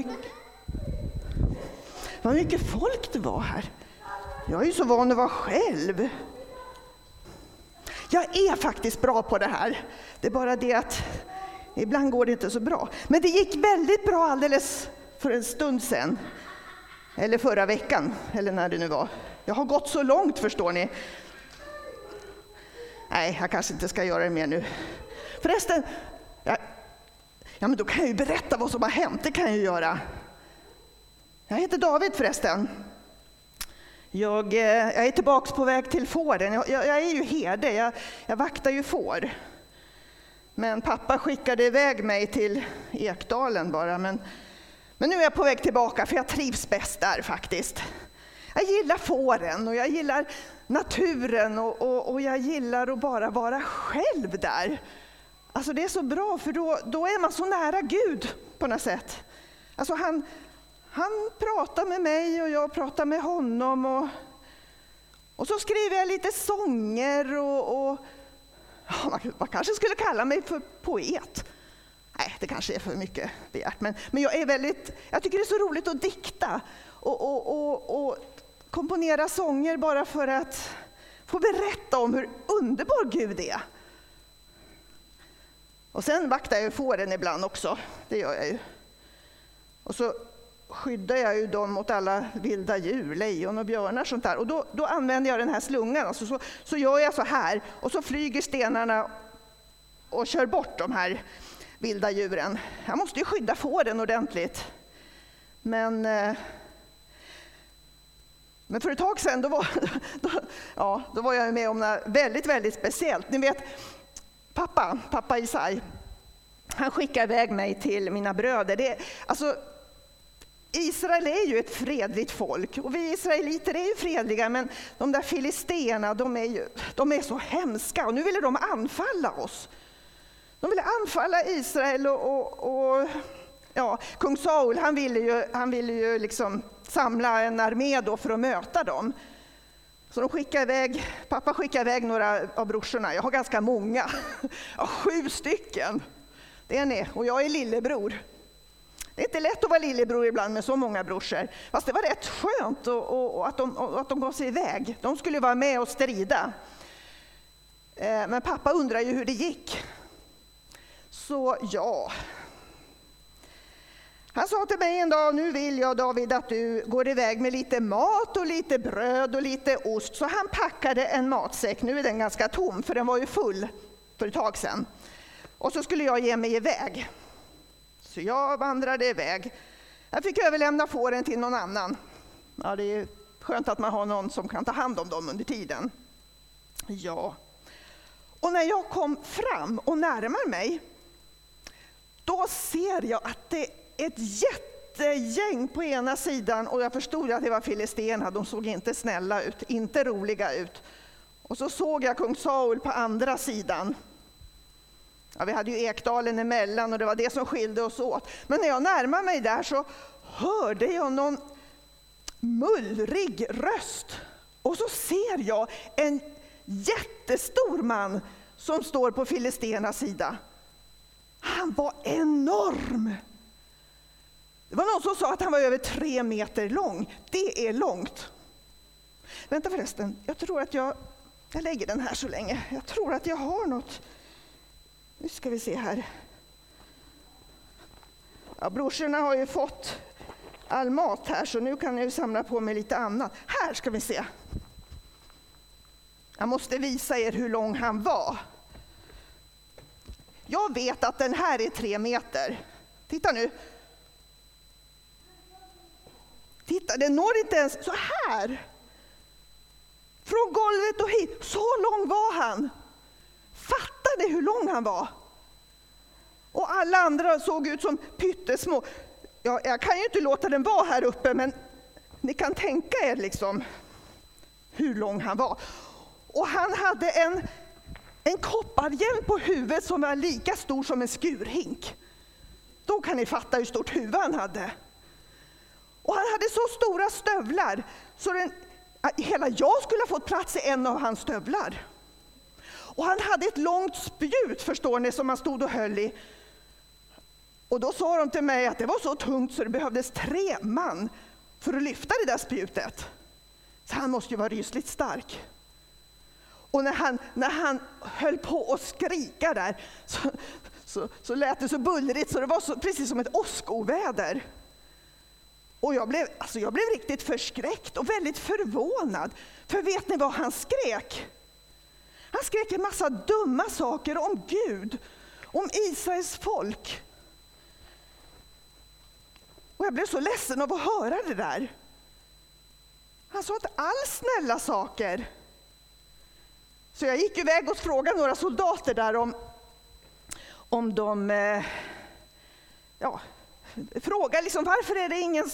mycket folk det var här. Jag är ju så van att vara själv. Jag är faktiskt bra på det här. Det är bara det att ibland går det inte så bra. Men det gick väldigt bra alldeles för en stund sedan. Eller förra veckan, eller när det nu var. Jag har gått så långt, förstår ni. Nej, jag kanske inte ska göra det mer nu. Förresten, men då kan jag ju berätta vad som har hänt. Det kan jag ju göra. Jag heter David förresten. Jag är tillbaks på väg till fåren. Jag är ju herde, jag vaktar ju får. Men pappa skickade iväg mig till Ekdalen bara. Men nu är jag på väg tillbaka, för jag trivs bäst där faktiskt. Jag gillar fåren och jag gillar naturen och jag gillar att bara vara själv där. Alltså det är så bra, för då är man så nära Gud på något sätt. Alltså han pratar med mig och jag pratar med honom. Och så skriver jag lite sånger och man kanske skulle kalla mig för poet. Nej, det kanske är för mycket begärt. Men jag tycker det är så roligt att dikta och komponera sånger bara för att få berätta om hur underbar Gud är. Och sen vaktar jag ju fåren ibland också, det gör jag ju. Och så skyddar jag ju dem mot alla vilda djur, lejon och björnar och sånt där. Och då använder jag den här slungan, alltså så gör jag så här och så flyger stenarna och kör bort de här vilda djuren. Jag måste ju skydda fåren ordentligt. Men för ett tag sedan då var jag med om något väldigt, väldigt speciellt. Ni vet, pappa Isai, han skickar iväg mig till mina bröder. Israel är ju ett fredligt folk och vi israeliter är ju fredliga, men de där filisterna, de är så hemska och nu ville de anfalla oss. De ville anfalla Israel och kung Saul, han ville ju liksom samla en armé då för att möta dem. Så pappa skickar iväg några av brorsorna. Jag har ganska många. Jag har 7 stycken. Det är ni. Och jag är lillebror. Det är inte lätt att vara lillebror ibland med så många brorsor. Fast det var rätt skönt att de gav sig iväg. De skulle vara med och strida. Men pappa undrar ju hur det gick. Så han sa till mig en dag, nu vill jag David att du går iväg med lite mat och lite bröd och lite ost. Så han packade en matsäck, nu är den ganska tom för den var ju full för ett tag sedan. Och så skulle jag ge mig iväg. Så jag vandrade iväg. Jag fick överlämna fåren till någon annan. Ja, det är skönt att man har någon som kan ta hand om dem under tiden. Ja. Och när jag kom fram och närmar mig, då ser jag att det är ett jättegäng på ena sidan och jag förstod att det var filisterna. De såg inte snälla ut, inte roliga ut. Och så såg jag kung Saul på andra sidan. Ja, vi hade ju Ekdalen emellan och det var det som skilde oss åt. Men när jag närmade mig där så hörde jag någon mullrig röst. Och så ser jag en jättestor man som står på filisternas sida. Han var enorm. Det var någon som sa att han var över 3 meter lång. Det är långt. Vänta förresten, jag tror att jag lägger den här så länge. Jag tror att jag har något. Nu ska vi se här. Ja, brorsorna har ju fått all mat här så nu kan jag ju samla på mig lite annat. Här ska vi se. Jag måste visa er hur lång han var. Jag vet att den här är 3 meter. Titta nu. Titta, den når inte ens så här. Från golvet och hit. Så lång var han. Fattar ni hur lång han var? Och alla andra såg ut som pyttesmå. Ja, jag kan ju inte låta den vara här uppe, men ni kan tänka er liksom hur lång han var. Och han hade en kopparhjälm på huvudet som var lika stor som en skurhink. Då kan ni fatta hur stort huvud han hade. Och han hade så stora stövlar så hela jag skulle ha fått plats i en av hans stövlar. Och han hade ett långt spjut, förstår ni, som han stod och höll i. Och då sa de till mig att det var så tungt så det behövdes 3 man för att lyfta det där spjutet. Så han måste ju vara rysligt stark. Och när han höll på att skrika där så lät det så bullrigt så det var precis som ett åskoväder. Och jag blev riktigt förskräckt och väldigt förvånad. För vet ni vad han skrek? Han skrek en massa dumma saker om Gud, om Israels folk. Och jag blev så ledsen av att höra det där. Han sa inte alls snälla saker. Så jag gick iväg och frågade några soldater där om de frågade liksom, varför är det ingen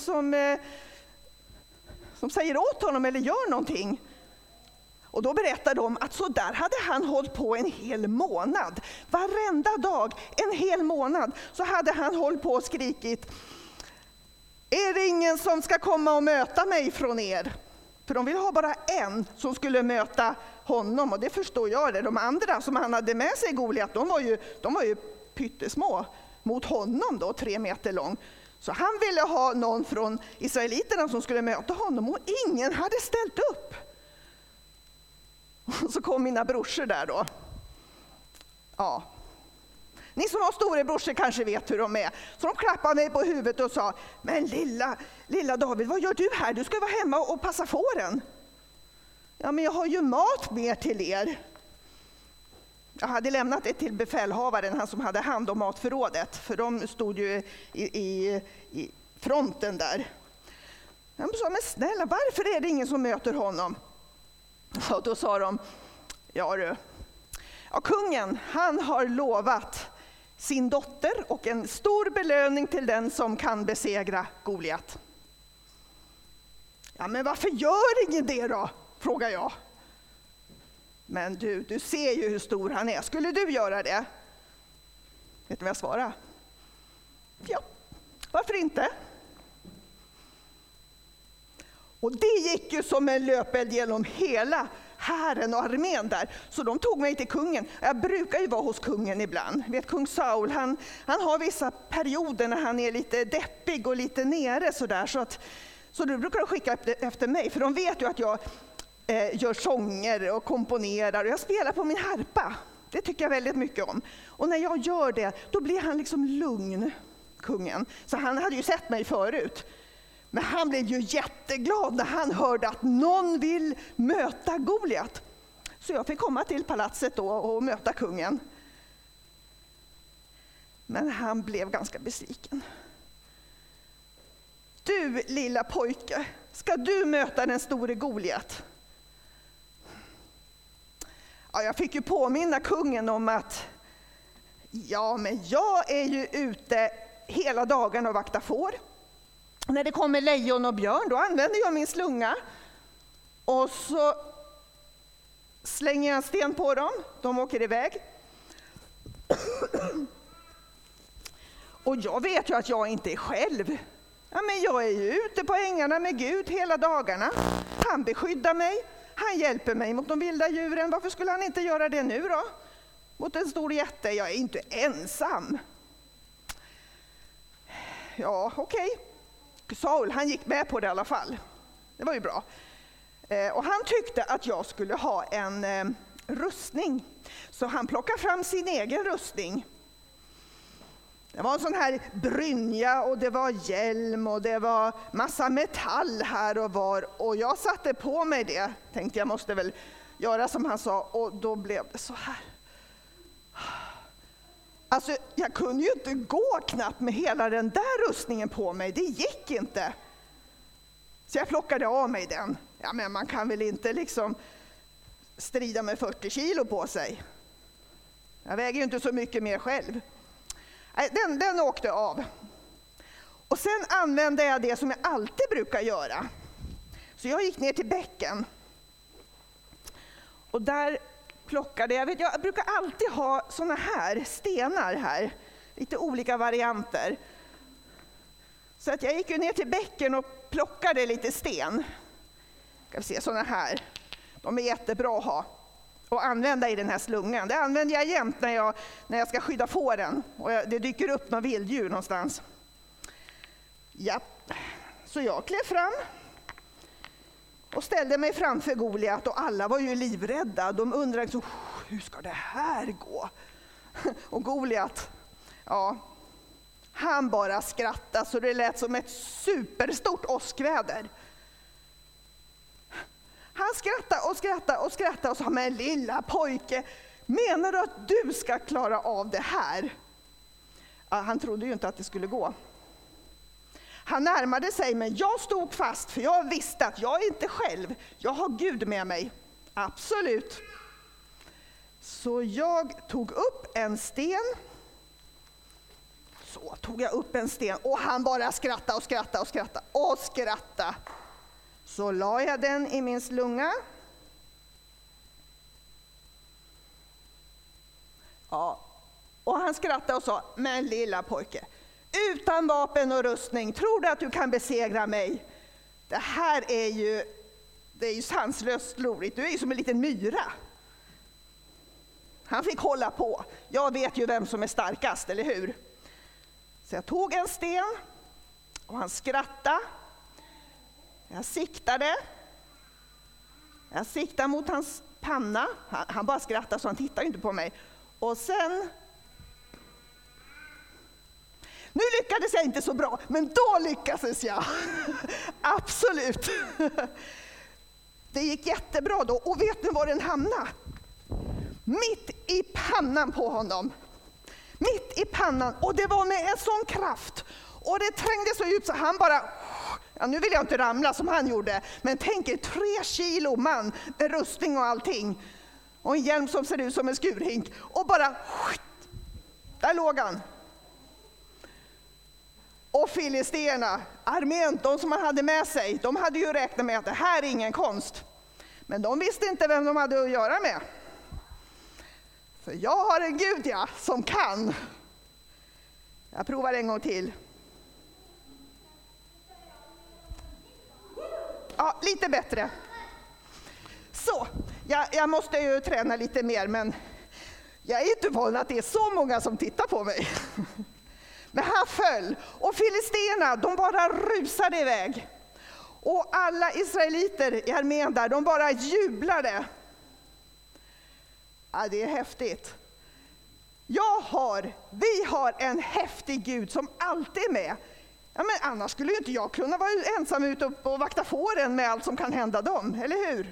som säger åt honom eller gör någonting. Och då berättade de att så där hade han hållit på en hel månad. Varenda dag, en hel månad, så hade han hållit på och skrikit: är det ingen som ska komma och möta mig från er? För de ville ha bara en som skulle möta honom, och det förstår jag det. De andra som han hade med sig, Goliat, de var ju pyttesmå mot honom då, 3 meter lång. Så han ville ha någon från israeliterna som skulle möta honom, och ingen hade ställt upp. Och så kom mina brorsor där då. Ja. Ni som har storebrorsor kanske vet hur de är. Så de klappade mig på huvudet och sa: men lilla David, vad gör du här? Du ska vara hemma och passa fåren. Ja, men jag har ju mat med till er. Jag hade lämnat det till befälhavaren, han som hade hand om matförrådet. För de stod ju i fronten där. Jag sa: men snälla, varför är det ingen som möter honom? Och då sa de: ja, kungen, han har lovat sin dotter och en stor belöning till den som kan besegra Goliat. Ja, men varför gör ingen det då? Frågar jag. Men du ser ju hur stor han är. Skulle du göra det? Vet du vad jag svarade? Ja, varför inte? Och det gick ju som en löpeld genom hela hären och armén där. Så de tog mig till kungen. Jag brukar ju vara hos kungen ibland. Vet, kung Saul, han har vissa perioder när han är lite deppig och lite nere sådär. Så då brukar de skicka efter mig. För de vet ju att jag gör sånger och komponerar. Och jag spelar på min harpa. Det tycker jag väldigt mycket om. Och när jag gör det, då blir han liksom lugn, kungen. Så han hade ju sett mig förut. Men han blev ju jätteglad när han hörde att någon vill möta Goliat. Så jag fick komma till palatset då och möta kungen. Men han blev ganska besviken. Du lilla pojke, ska du möta den store Goliat? Ja, jag fick ju påminna kungen om att men jag är ju ute hela dagen och vaktar får. När det kommer lejon och björn, då använder jag min slunga. Och så slänger jag en sten på dem. De åker iväg. Och jag vet ju att jag inte är själv. Ja, men jag är ju ute på ängarna med Gud hela dagarna. Han beskyddar mig. Han hjälper mig mot de vilda djuren. Varför skulle han inte göra det nu då? Mot en stor jätte. Jag är inte ensam. Ja, okej. Saul, han gick med på det i alla fall. Det var ju bra. Och han tyckte att jag skulle ha en rustning. Så han plockade fram sin egen rustning. Det var en sån här brynja och det var hjälm och det var massa metall här och var. Och jag satte på mig det. Tänkte jag måste väl göra som han sa. Och då blev det så här. Alltså, jag kunde ju inte gå knappt med hela den där rustningen på mig. Det gick inte. Så jag plockade av mig den. Ja, men man kan väl inte liksom strida med 40 kilo på sig. Jag väger ju inte så mycket mer själv. Den åkte av. Och sen använde jag det som jag alltid brukar göra. Så jag gick ner till bäcken. Och där plockade jag brukar alltid ha såna här stenar här. Lite olika varianter. Så att jag gick ner till bäcken och plockade lite sten. Ska vi se, såna här. De är jättebra att ha. använda i den här slungan. Det använder jag jämt när jag ska skydda fåren och det dyker upp någon vilddjur någonstans. Ja, så jag klev fram och ställde mig framför Goliat och alla var ju livrädda. De undrade så, hur ska det här gå? Och Goliat, ja, han bara skrattade så det lät som ett superstort åskväder. Han skrattade och sa, men lilla pojke, menar du att du ska klara av det här? Ja, han trodde ju inte att det skulle gå. Han närmade sig, men jag stod fast för jag visste att jag är inte själv. Jag har Gud med mig. Absolut. Så jag tog upp en sten. Så tog jag upp en sten och han bara skrattade. Så la jag den i min slunga. Ja. Och han skrattade och sa, men lilla pojke, utan vapen och rustning, tror du att du kan besegra mig? Det här är ju sanslöst roligt, du är ju som en liten myra. Han fick hålla på. Jag vet ju vem som är starkast, eller hur? Så jag tog en sten och han skrattade. Jag siktade mot hans panna. Han bara skrattade så han tittade inte på mig. Och sen... Nu lyckades jag inte så bra, men då lyckades jag. Absolut. Det gick jättebra då. Och vet ni var den hamnade? Mitt i pannan på honom. Mitt i pannan. Och det var med en sån kraft. Och det trängde så ut så han bara... Ja, nu vill jag inte ramla som han gjorde. Men tänk er 3 kilo man med rustning och allting. Och en hjälm som ser ut som en skurhink. Och bara... Där låg han. Och filisterna, armén, de som han hade med sig, de hade ju räknat med att det här är ingen konst. Men de visste inte vem de hade att göra med. För jag har en Gud, ja, som kan. Jag provar en gång till. Ja, lite bättre. Så, jag måste ju träna lite mer, men jag är inte van att det är så många som tittar på mig. Men han föll och filisterna, de bara rusade iväg. Och alla israeliter i armén där, de bara jublade. Ja, det är häftigt. Vi har en häftig Gud som alltid är med. Ja, men annars skulle ju inte jag kunna vara ensam ute och vakta fåren med allt som kan hända dem, eller hur?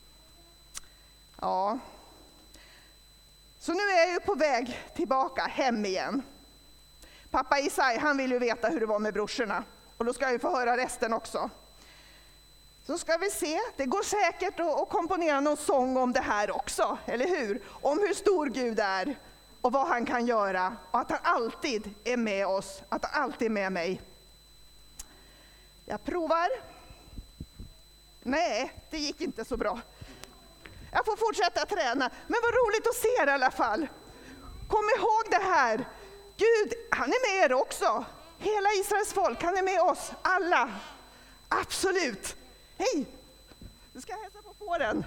Ja. Så nu är jag ju på väg tillbaka hem igen. Pappa Isai, han vill ju veta hur det var med brorsorna. Och då ska jag ju få höra resten också. Så ska vi se, det går säkert att komponera någon sång om det här också, eller hur? Om hur stor Gud är och vad han kan göra och att han alltid är med oss, att han alltid är med mig. Jag provar. Nej, det gick inte så bra. Jag får fortsätta träna, men vad roligt att se er i alla fall. Kom ihåg det här. Gud, han är med er också. Hela Israels folk, han är med oss alla. Absolut. Hej, du ska hälsa på fåren.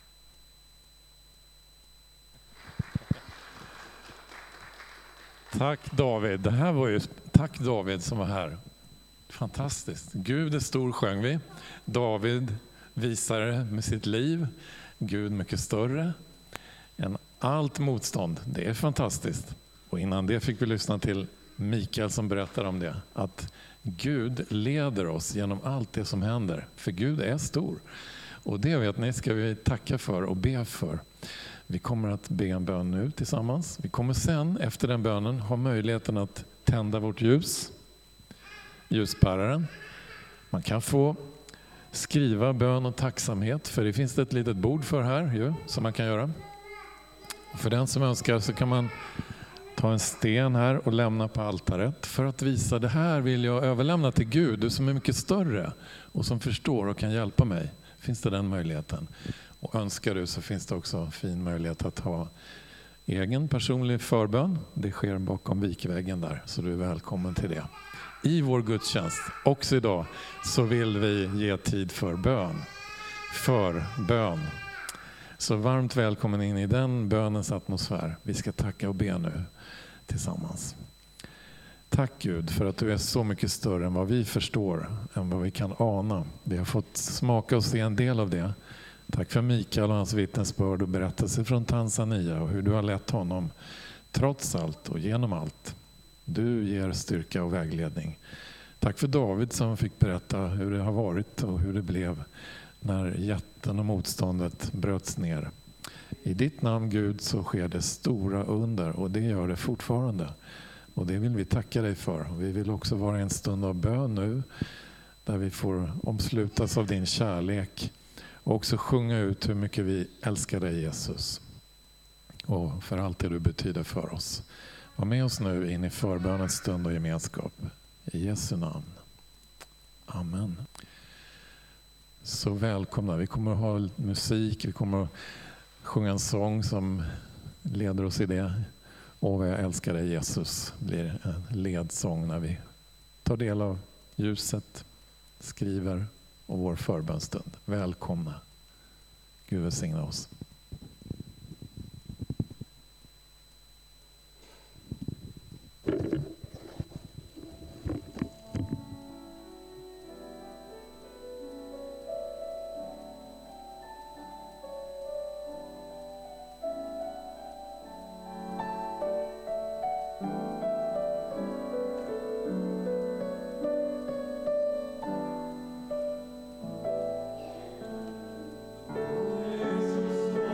Tack David. Tack David som var här. Fantastiskt. Gud är stor sjöng vi. David visar det med sitt liv. Gud mycket större än allt motstånd. Det är fantastiskt. Och innan det fick vi lyssna till Mikael som berättar om det. Att Gud leder oss genom allt det som händer. För Gud är stor. Och det vet ni ska vi tacka för och be för. Vi kommer att be en bön nu tillsammans. Vi kommer sen efter den bönen ha möjligheten att tända vårt ljus. Ljusbäraren. Man kan få skriva bön och tacksamhet. För det finns ett litet bord för här ju, som man kan göra. Och för den som önskar så kan man ta en sten här och lämna på altaret för att visa det här vill jag överlämna till Gud, du som är mycket större och som förstår och kan hjälpa mig. Finns det den möjligheten? Och önskar du så finns det också fin möjlighet att ha egen personlig förbön. Det sker bakom vikväggen där, så du är välkommen till det. I vår gudstjänst, också idag, så vill vi ge tid för bön. Så varmt välkommen in i den bönens atmosfär. Vi ska tacka och be nu tillsammans. Tack Gud för att du är så mycket större än vad vi förstår, än vad vi kan ana. Vi har fått smaka och se en del av det. Tack för Mikael och hans vittnesbörd och berättelse från Tanzania och hur du har lett honom trots allt och genom allt. Du ger styrka och vägledning. Tack för David som fick berätta hur det har varit och hur det blev när jätten och motståndet bröts ner. I ditt namn Gud så sker det stora under och det gör det fortfarande. Och det vill vi tacka dig för. Vi vill också vara en stund av bön nu där vi får omslutas av din kärlek och också sjunga ut hur mycket vi älskar dig Jesus och för allt det du betyder för oss. Var med oss nu in i förbönens stund och gemenskap. I Jesu namn. Amen. Så välkomna. Vi kommer att ha musik, vi kommer att sjunga en sång som leder oss i det. Och vad jag älskar dig Jesus blir en ledsång när vi tar del av ljuset, skriver och vår förbönstund. Välkomna. Gud välsigna oss. Jesus.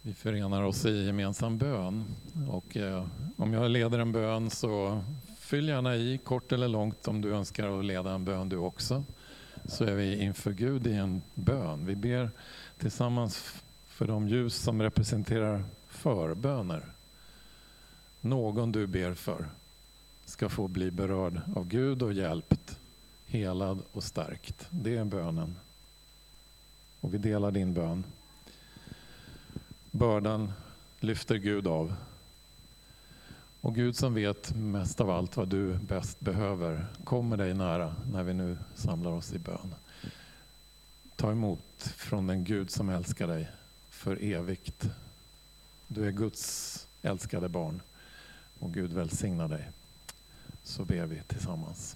Vi förenar oss i gemensam bön. Och om jag leder en bön så fyll gärna i kort eller långt om du önskar att leda en bön du också. Så är vi inför Gud i en bön. Vi ber tillsammans för de ljus som representerar förböner. Någon du ber för ska få bli berörd av Gud och hjälpt, helad och stärkt. Det är bönen. Och vi delar din bön. Bördan lyfter Gud av. Och Gud som vet mest av allt vad du bäst behöver kommer dig nära när vi nu samlar oss i bön. Ta emot från den Gud som älskar dig för evigt. Du är Guds älskade barn och Gud välsignar dig. Så ber vi tillsammans.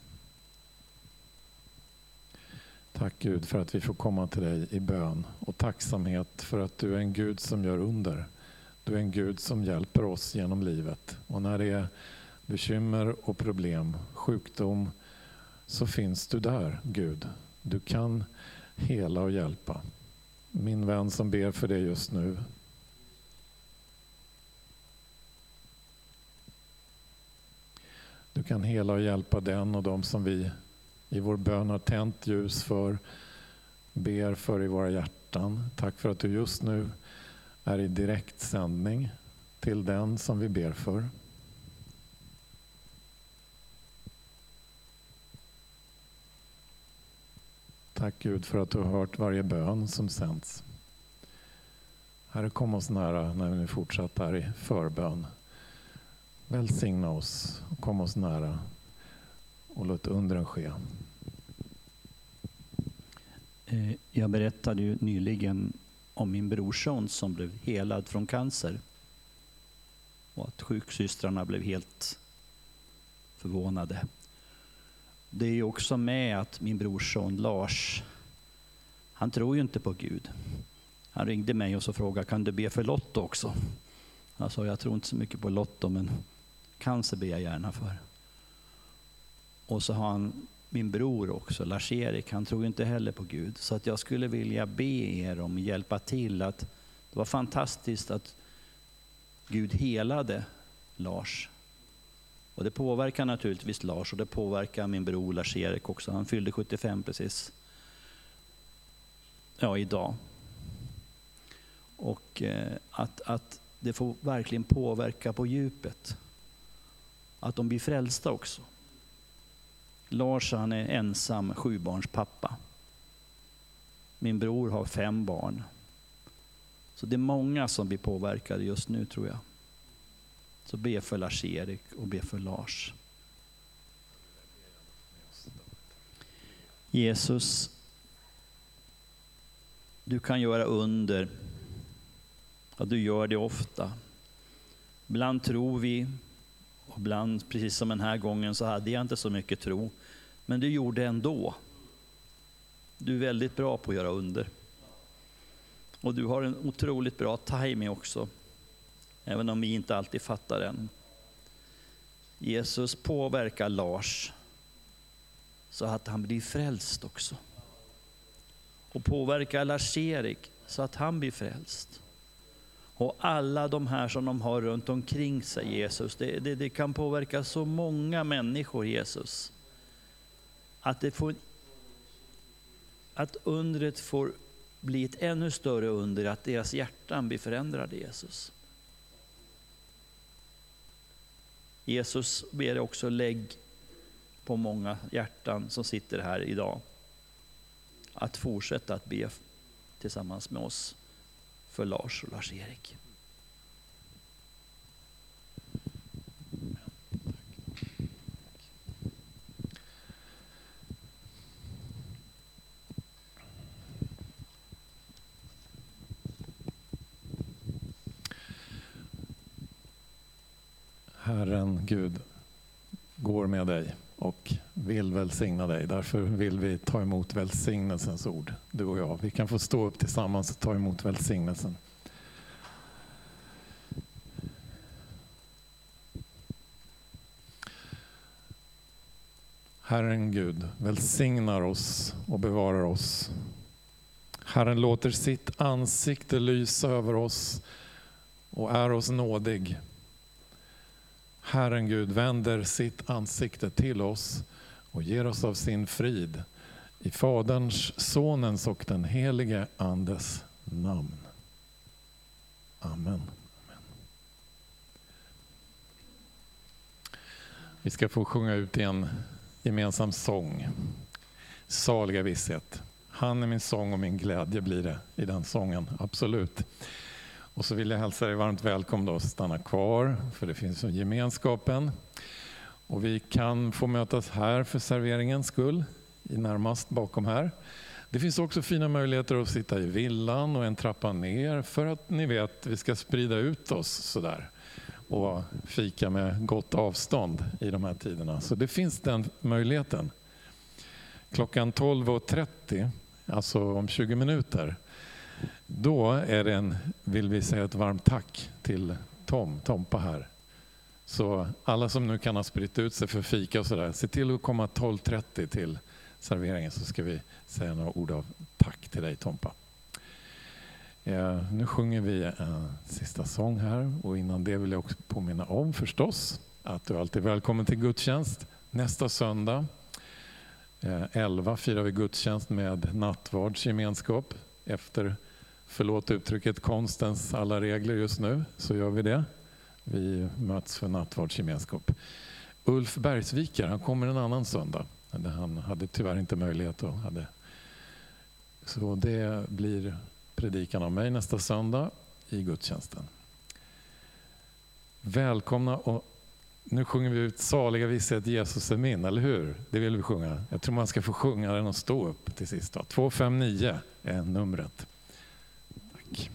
Tack Gud för att vi får komma till dig i bön och tacksamhet för att du är en Gud som gör under. Du är en Gud som hjälper oss genom livet. Och när det är bekymmer och problem, sjukdom, så finns du där, Gud. Du kan hela och hjälpa. Min vän som ber för dig just nu. Du kan hela och hjälpa den och de som vi i vår bön har tänt ljus för, ber för i våra hjärtan. Tack för att du just nu är i direkt sändning till den som vi ber för. Tack Gud för att du har hört varje bön som sänds. Herre, kom oss nära när vi nu fortsätter i förbön. Välsigna oss och kom oss nära och låt undren ske. Jag berättade ju nyligen om min brorson som blev helad från cancer. Och att sjuksystrarna blev helt förvånade. Det är ju också med att min brorson Lars, han tror ju inte på Gud. Han ringde mig och så frågade, kan du be för Lotto också? Jag sa, jag tror inte så mycket på Lotto, men cancer ber jag gärna för. Och så har han min bror också, Lars-Erik, han tror inte heller på Gud. Så att jag skulle vilja be er om att hjälpa till. Att det var fantastiskt att Gud helade Lars. Och det påverkar naturligtvis Lars och det påverkar min bror Lars-Erik också. Han fyllde 75 precis. Ja, idag. Och att det får verkligen påverka på djupet. Att de blir frälsta också. Lars, han är ensam 7-barnspappa. Min bror har 5 barn. Så det är många som blir påverkade just nu, tror jag. Så be för Lars-Erik och be för Lars. Jesus, du kan göra under. Och du gör det ofta. Ibland tror vi, och ibland, precis som den här gången, så hade jag inte så mycket tro. Men du gjorde ändå. Du är väldigt bra på att göra under. Och du har en otroligt bra timing också. Även om vi inte alltid fattar den. Jesus påverkar Lars så att han blir frälst också. Och påverkar Lars-Erik så att han blir frälst. Och alla de här som de har runt omkring sig, Jesus. Det kan påverka så många människor, Jesus. Att undret får bli ett ännu större under, att deras hjärtan blir förändrade, Jesus. Jesus ber också, lägg på många hjärtan som sitter här idag. Att fortsätta att be tillsammans med oss för Lars och Lars-Erik. Herren Gud går med dig och vill välsigna dig. Därför vill vi ta emot välsignelsens ord, du och jag. Vi kan få stå upp tillsammans och ta emot välsignelsen. Herren Gud välsignar oss och bevarar oss. Herren låter sitt ansikte lysa över oss och är oss nådig. Herren Gud vänder sitt ansikte till oss och ger oss av sin frid i Faderns, Sonens och den helige Andes namn. Amen. Vi ska få sjunga ut i en gemensam sång. Saliga visshet. Han är min sång och min glädje blir det i den sången, absolut. Och så vill jag hälsa dig varmt välkommen att stanna kvar, för det finns ju gemenskapen. Och vi kan få mötas här för serveringens skull, i närmast bakom här. Det finns också fina möjligheter att sitta i villan och en trappa ner, för att ni vet, vi ska sprida ut oss sådär. Och fika med gott avstånd i de här tiderna. Så det finns den möjligheten. Klockan 12.30, alltså om 20 minuter, då är det vill vi säga ett varmt tack till Tompa här. Så alla som nu kan ha spritt ut sig för fika och sådär, se till att komma 12.30 till serveringen, så ska vi säga några ord av tack till dig, Tompa. Nu sjunger vi en sista sång här, och innan det vill jag också påminna om förstås att du alltid är välkommen till gudstjänst. Nästa söndag 11 firar vi gudstjänst med nattvardsgemenskap. Efter, förlåt uttrycket, konstens alla regler just nu, så gör vi det. Vi möts för nattvardsgemenskap. Ulf Bergsviker, han kommer en annan söndag. Han hade tyvärr inte möjlighet att så det blir predikan av mig nästa söndag i gudstjänsten. Välkomna, och nu sjunger vi ut Saliga visshet, Jesus är min, eller hur? Det vill vi sjunga. Jag tror man ska få sjunga den och stå upp till sist. 259 är numret. Tack.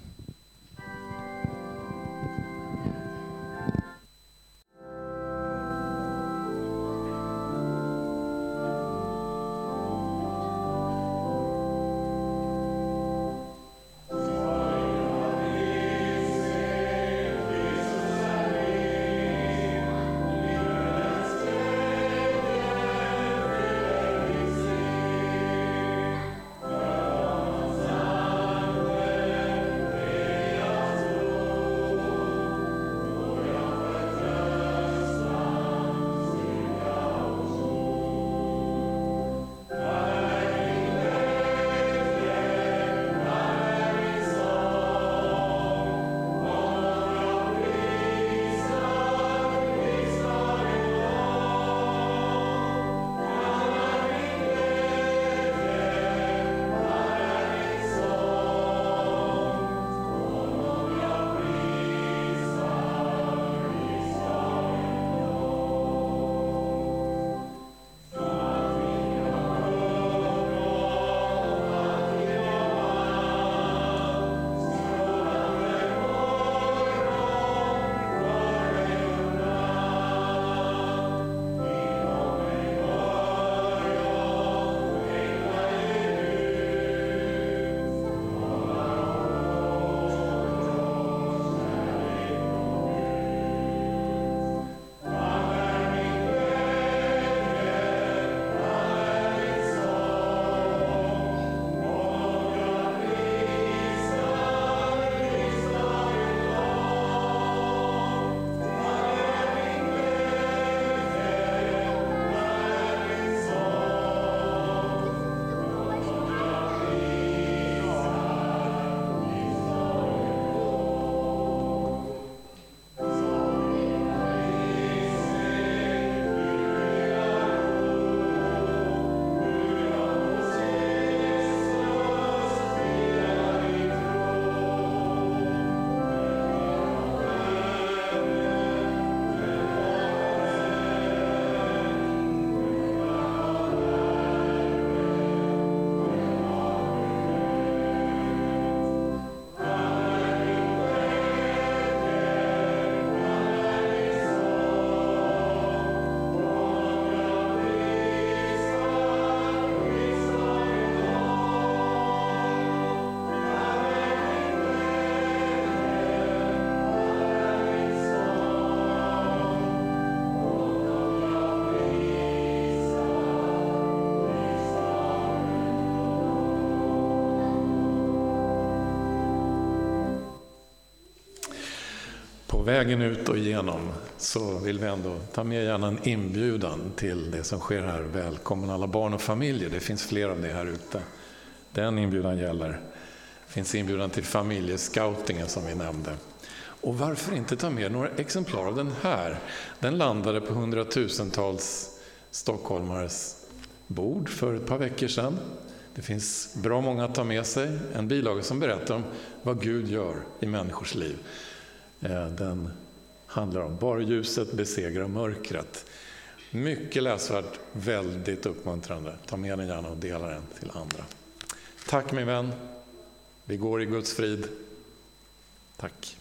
på vägen ut och igenom så vill vi ändå ta med gärna en inbjudan till det som sker här. Välkommen alla barn och familjer, det finns fler av det här ute. Den inbjudan gäller. Det finns inbjudan till familjescoutingen som vi nämnde. Och varför inte ta med några exemplar av den här? Den landade på hundratusentals stockholmares bord för ett par veckor sedan. Det finns bra många att ta med sig. En bilaga som berättar om vad Gud gör i människors liv. Den handlar om bara ljuset besegrar mörkret. Mycket läsvärt, väldigt uppmuntrande. Ta med den gärna och dela den till andra. Tack min vän. Vi går i Guds frid. Tack.